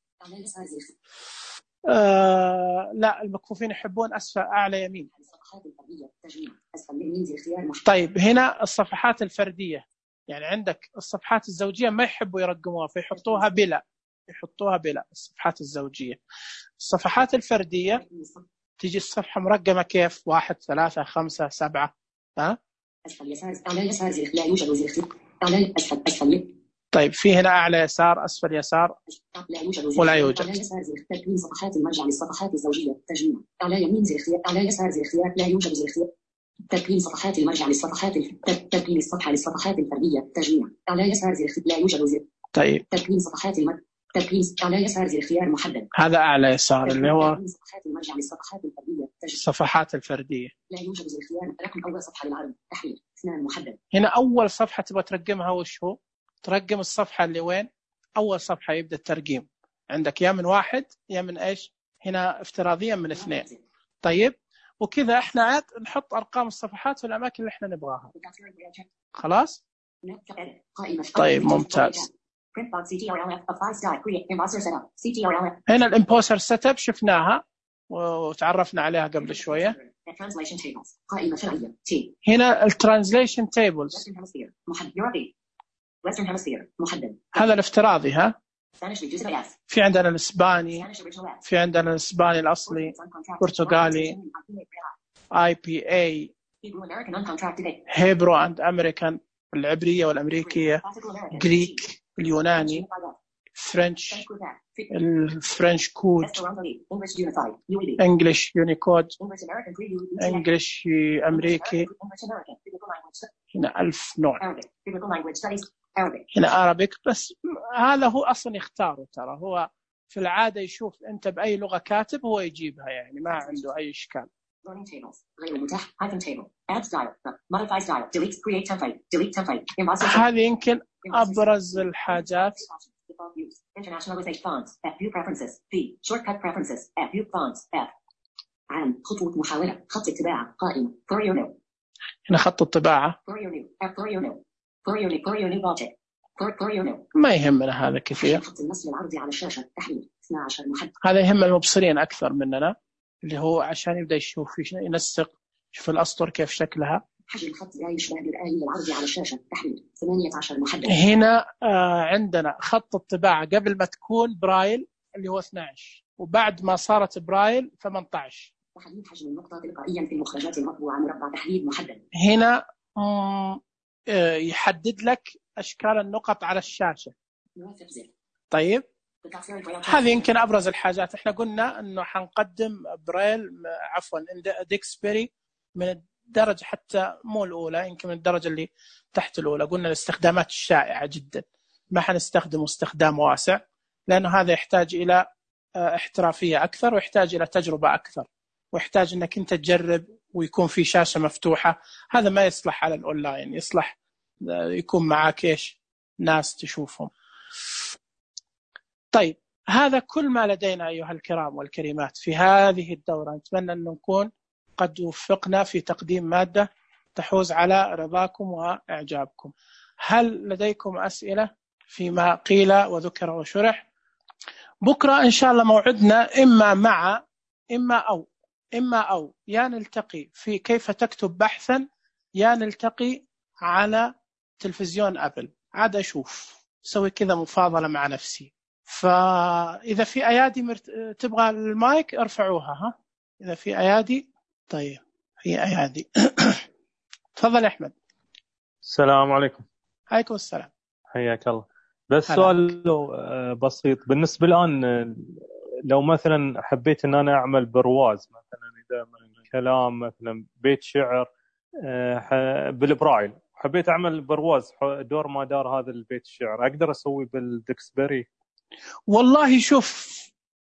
آه لا المكفوفين يحبون أسفل أعلى يمين. طيب هنا الصفحات الفردية، يعني عندك الصفحات الزوجية ما يحبوا يرقموها فيحطوها بلا، يحطوها بلا الصفحات الزوجية. الصفحات الفردية تيجي الصفحة مرقمة كيف؟ واحد ثلاثة خمسة سبعة. ها؟ طيب في هنا أعلى يسار أسفل يسار ولا يوجد. ترقيم صفحات المرجع للصفحات الزوجية تجميع أعلى يمين زر اختيار أعلى يسار زر اختيار لا يوجد زر اختيار. ترقيم صفحات المرجع للصفحات ترقيم الصفحة للصفحات الفردية تجميع أعلى يسار زر لا يوجد زر. طيب ترقيم صفحات المرجع ترقيم أعلى يسار زر اختيار محدد. هذا أعلى يسار اللي هو صفحات المرجع للصفحات الفردية الصفحات الفردية. لا يوجد زر اختيار رقم أول صفحة للعرض تحرير اثنان محدد. هنا أول صفحة تبغى ترقمها وش هو؟ ترقم الصفحة اللي وين؟ أول صفحة يبدأ الترقيم عندك يا من واحد يا من إيش؟ هنا افتراضيا من اثنين. طيب وكذا إحنا عاد نحط أرقام الصفحات في الأماكن اللي إحنا نبغاها. خلاص؟ طيب ممتاز. هنا الإمبوسر سيت اب شفناها وتعرفنا عليها قبل شوية. هنا الترانزليشن تيبلز هذا الافتراضي. ها في عندنا الإسباني، في عندنا الإسباني الأصلي، برتغالي، آي بي إيه، هيبرو أند أمريكان العبرية والأمريكية، جريك اليوناني، فرنش الفرنش كود، انجلش يونيكود، انجلش أمريكي. هنا ألف نوع. هنا عربيك، بس هذا هو أصلا يختاره، ترى هو في العادة يشوف أنت بأي لغة كاتب هو يجيبها، يعني ما عنده أي إشكال. هذه يمكن أبرز الحاجات. عن خطوة محاولة خط الطباعة قائمة. هنا خط الطباعة ما يهمنا هذا كثير، خط النص العرضي على الشاشة تحرير اثنا عشر محدد. هذا يهم المبصرين أكثر مننا، اللي هو عشان يبدأ يشوف ينسق، شوف الأسطر كيف شكلها. حجم الخط لا يشبه بالآلي العرضي على الشاشة تحرير ثمانية عشر محدد. هنا آه عندنا خط الطباعة قبل ما تكون برايل اللي هو اثنا عشر، وبعد ما صارت برايل ثمانية عشر. تحديد حجم النقطة تلقائيا في المخرجات المطبوعة مربع تحديد محدد. هنا آه يحدد لك أشكال النقط على الشاشة. طيب هذه يمكن أبرز الحاجات. احنا قلنا أنه حنقدم برايل عفوا ديكسبري من الدرجة حتى مو الأولى، يمكن من الدرجة اللي تحت الأولى. قلنا الاستخدامات الشائعة جدا، ما حنستخدمه استخدام واسع، لأنه هذا يحتاج إلى احترافية أكثر، ويحتاج إلى تجربة أكثر، ويحتاج أنك أنت تجرب ويكون في شاشة مفتوحة. هذا ما يصلح على الأونلاين، يصلح يكون معك إيش ناس تشوفهم. طيب هذا كل ما لدينا أيها الكرام والكريمات في هذه الدورة. نتمنى أن نكون قد وفقنا في تقديم مادة تحوز على رضاكم وإعجابكم. هل لديكم أسئلة فيما قيل وذكر وشرح؟ بكرة إن شاء الله موعدنا إما مع إما أو إما أو يا نلتقي في كيف تكتب بحثا، يا نلتقي على تلفزيون أبل. عاد أشوف سوي كذا مفاضلة مع نفسي. فإذا في أيادي مرت... تبغى المايك ارفعوها. ها إذا في أيادي. طيب في أيادي. تفضل أحمد. السلام عليكم. عليكم السلام. حياك الله. بس سؤال بسيط بالنسبة الآن، لو مثلا حبيت أن أنا أعمل برواز مثلا، إذا من كلام مثلا بيت شعر بالبرايل، حبيت أعمل برواز دور ما دار هذا البيت الشعر، أقدر أسوي بالدكسبري؟ والله شوف،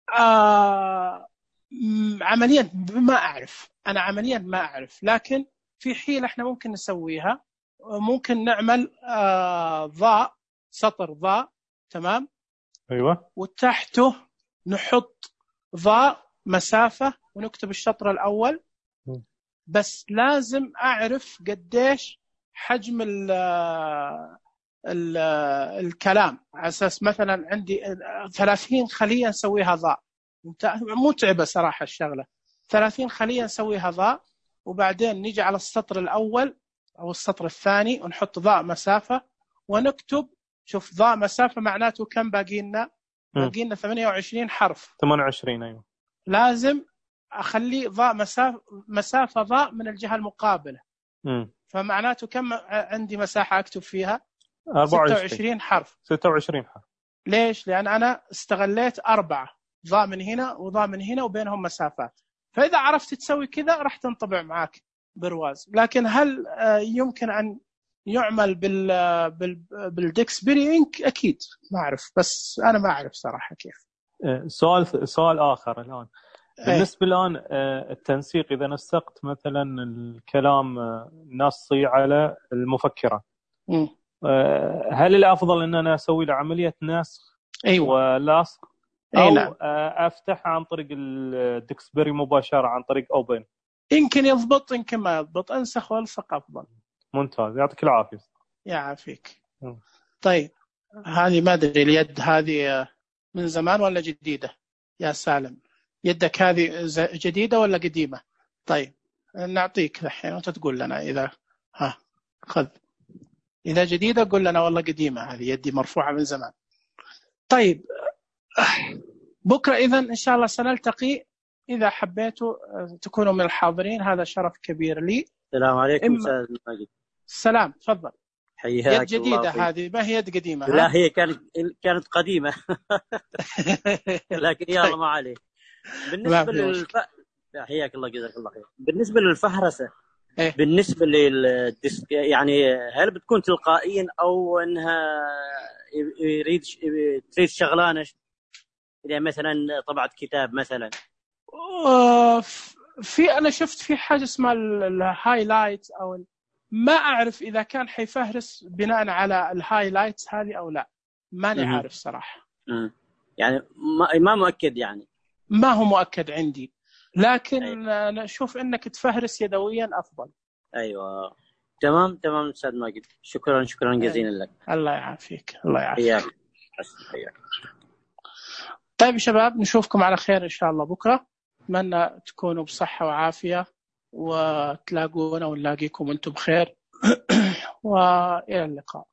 آه عمليا ما أعرف، أنا عمليا ما أعرف، لكن في حيلة إحنا ممكن نسويها. ممكن نعمل آه ضاء، سطر ضاء، تمام؟ أيوة. وتحته نحط ضاء مسافة ونكتب الشطر الأول. م. بس لازم أعرف قديش حجم ال ال الكلام، على أساس مثلا عندي ثلاثين خلية نسويها ضاء، متعبة صراحة الشغلة. ثلاثين خلية نسويها ضاء، وبعدين نيجي على السطر الأول أو السطر الثاني ونحط ضاء مسافة ونكتب. شوف ضاء مسافة معناته كم باقي لنا؟ باقي لنا ثمانية وعشرين حرف. ثمانية وعشرين أيوة. لازم أخلي ضاء مسافة مسافة ضاء من الجهة المقابلة. م. فمعناته كم عندي مساحة أكتب فيها؟ أربعة وعشرين. ستة وعشرين حرف. ستة وعشرين حرف. ليش؟ لأن أنا استغليت أربعة، ضاء من هنا وضاء من هنا وبينهم مسافات. فإذا عرفت تسوي كذا راح تنطبع معك برواز. لكن هل يمكن أن يعمل بال بال بالدكسبري إنك؟ أكيد ما أعرف، بس أنا ما أعرف صراحة كيف. سؤال سؤال آخر الآن بالنسبة الآن التنسيق، إذا نسقت مثلا الكلام نصي على المفكرة، م. هل الأفضل أن أنا أسوي له عملية نسخ أيوة. ولاصق، أو أيوة. أفتح عن طريق الدكسبري مباشرة عن طريق أوبن؟ يمكن يضبط يمكن ما يضبط، أنسخ والصق أفضل. ممتاز، يعطيك العافية. يعافيك. طيب هذه ما أدري اليد هذه من زمان ولا جديدة يا سالم؟ يدك هذه جديدة ولا قديمة؟ طيب نعطيك الحين وأنت تقول لنا إذا ها خذ. إذا جديدة قل لنا والله قديمة، هذه يدي مرفوعة من زمان. طيب بكرة إذن إن شاء الله سنلتقي، إذا حبيتوا تكونوا من الحاضرين هذا شرف كبير لي. السلام عليكم. إما... السلام، تفضل. حياك. يد جديدة هذه، ما هي يد قديمة؟ لا هي كانت كانت قديمة لكن يلا ما عليه. بالنسبة للف... حياك الله جزاك الله خير. بالنسبة للفهرسة، إيه؟ بالنسبة للديسك يعني هل بتكون تلقائيا أو أنها يريد تريد شغلانة إذا مثلا طبعت كتاب مثلا؟ في أنا شفت في حاجة اسمها الهايلايت، أو ما أعرف إذا كان حيفهرس بناء على الهايلايت هذه أو لا، ماني عارف صراحة. م- يعني ما ما مؤكد، يعني ما هو مؤكد عندي، لكن أيوة. أنا أشوف إنك تفهرس يدويا أفضل. أيوة تمام تمام أستاذ ماجد، شكرا شكرا جزيلا أيوة. لك. الله يعافيك. الله يعافيك. حياك. طيب شباب، نشوفكم على خير إن شاء الله بكرة. أتمنى تكونوا بصحة وعافية وتلاقونا ونلاقيكم وأنتم بخير وإلى اللقاء.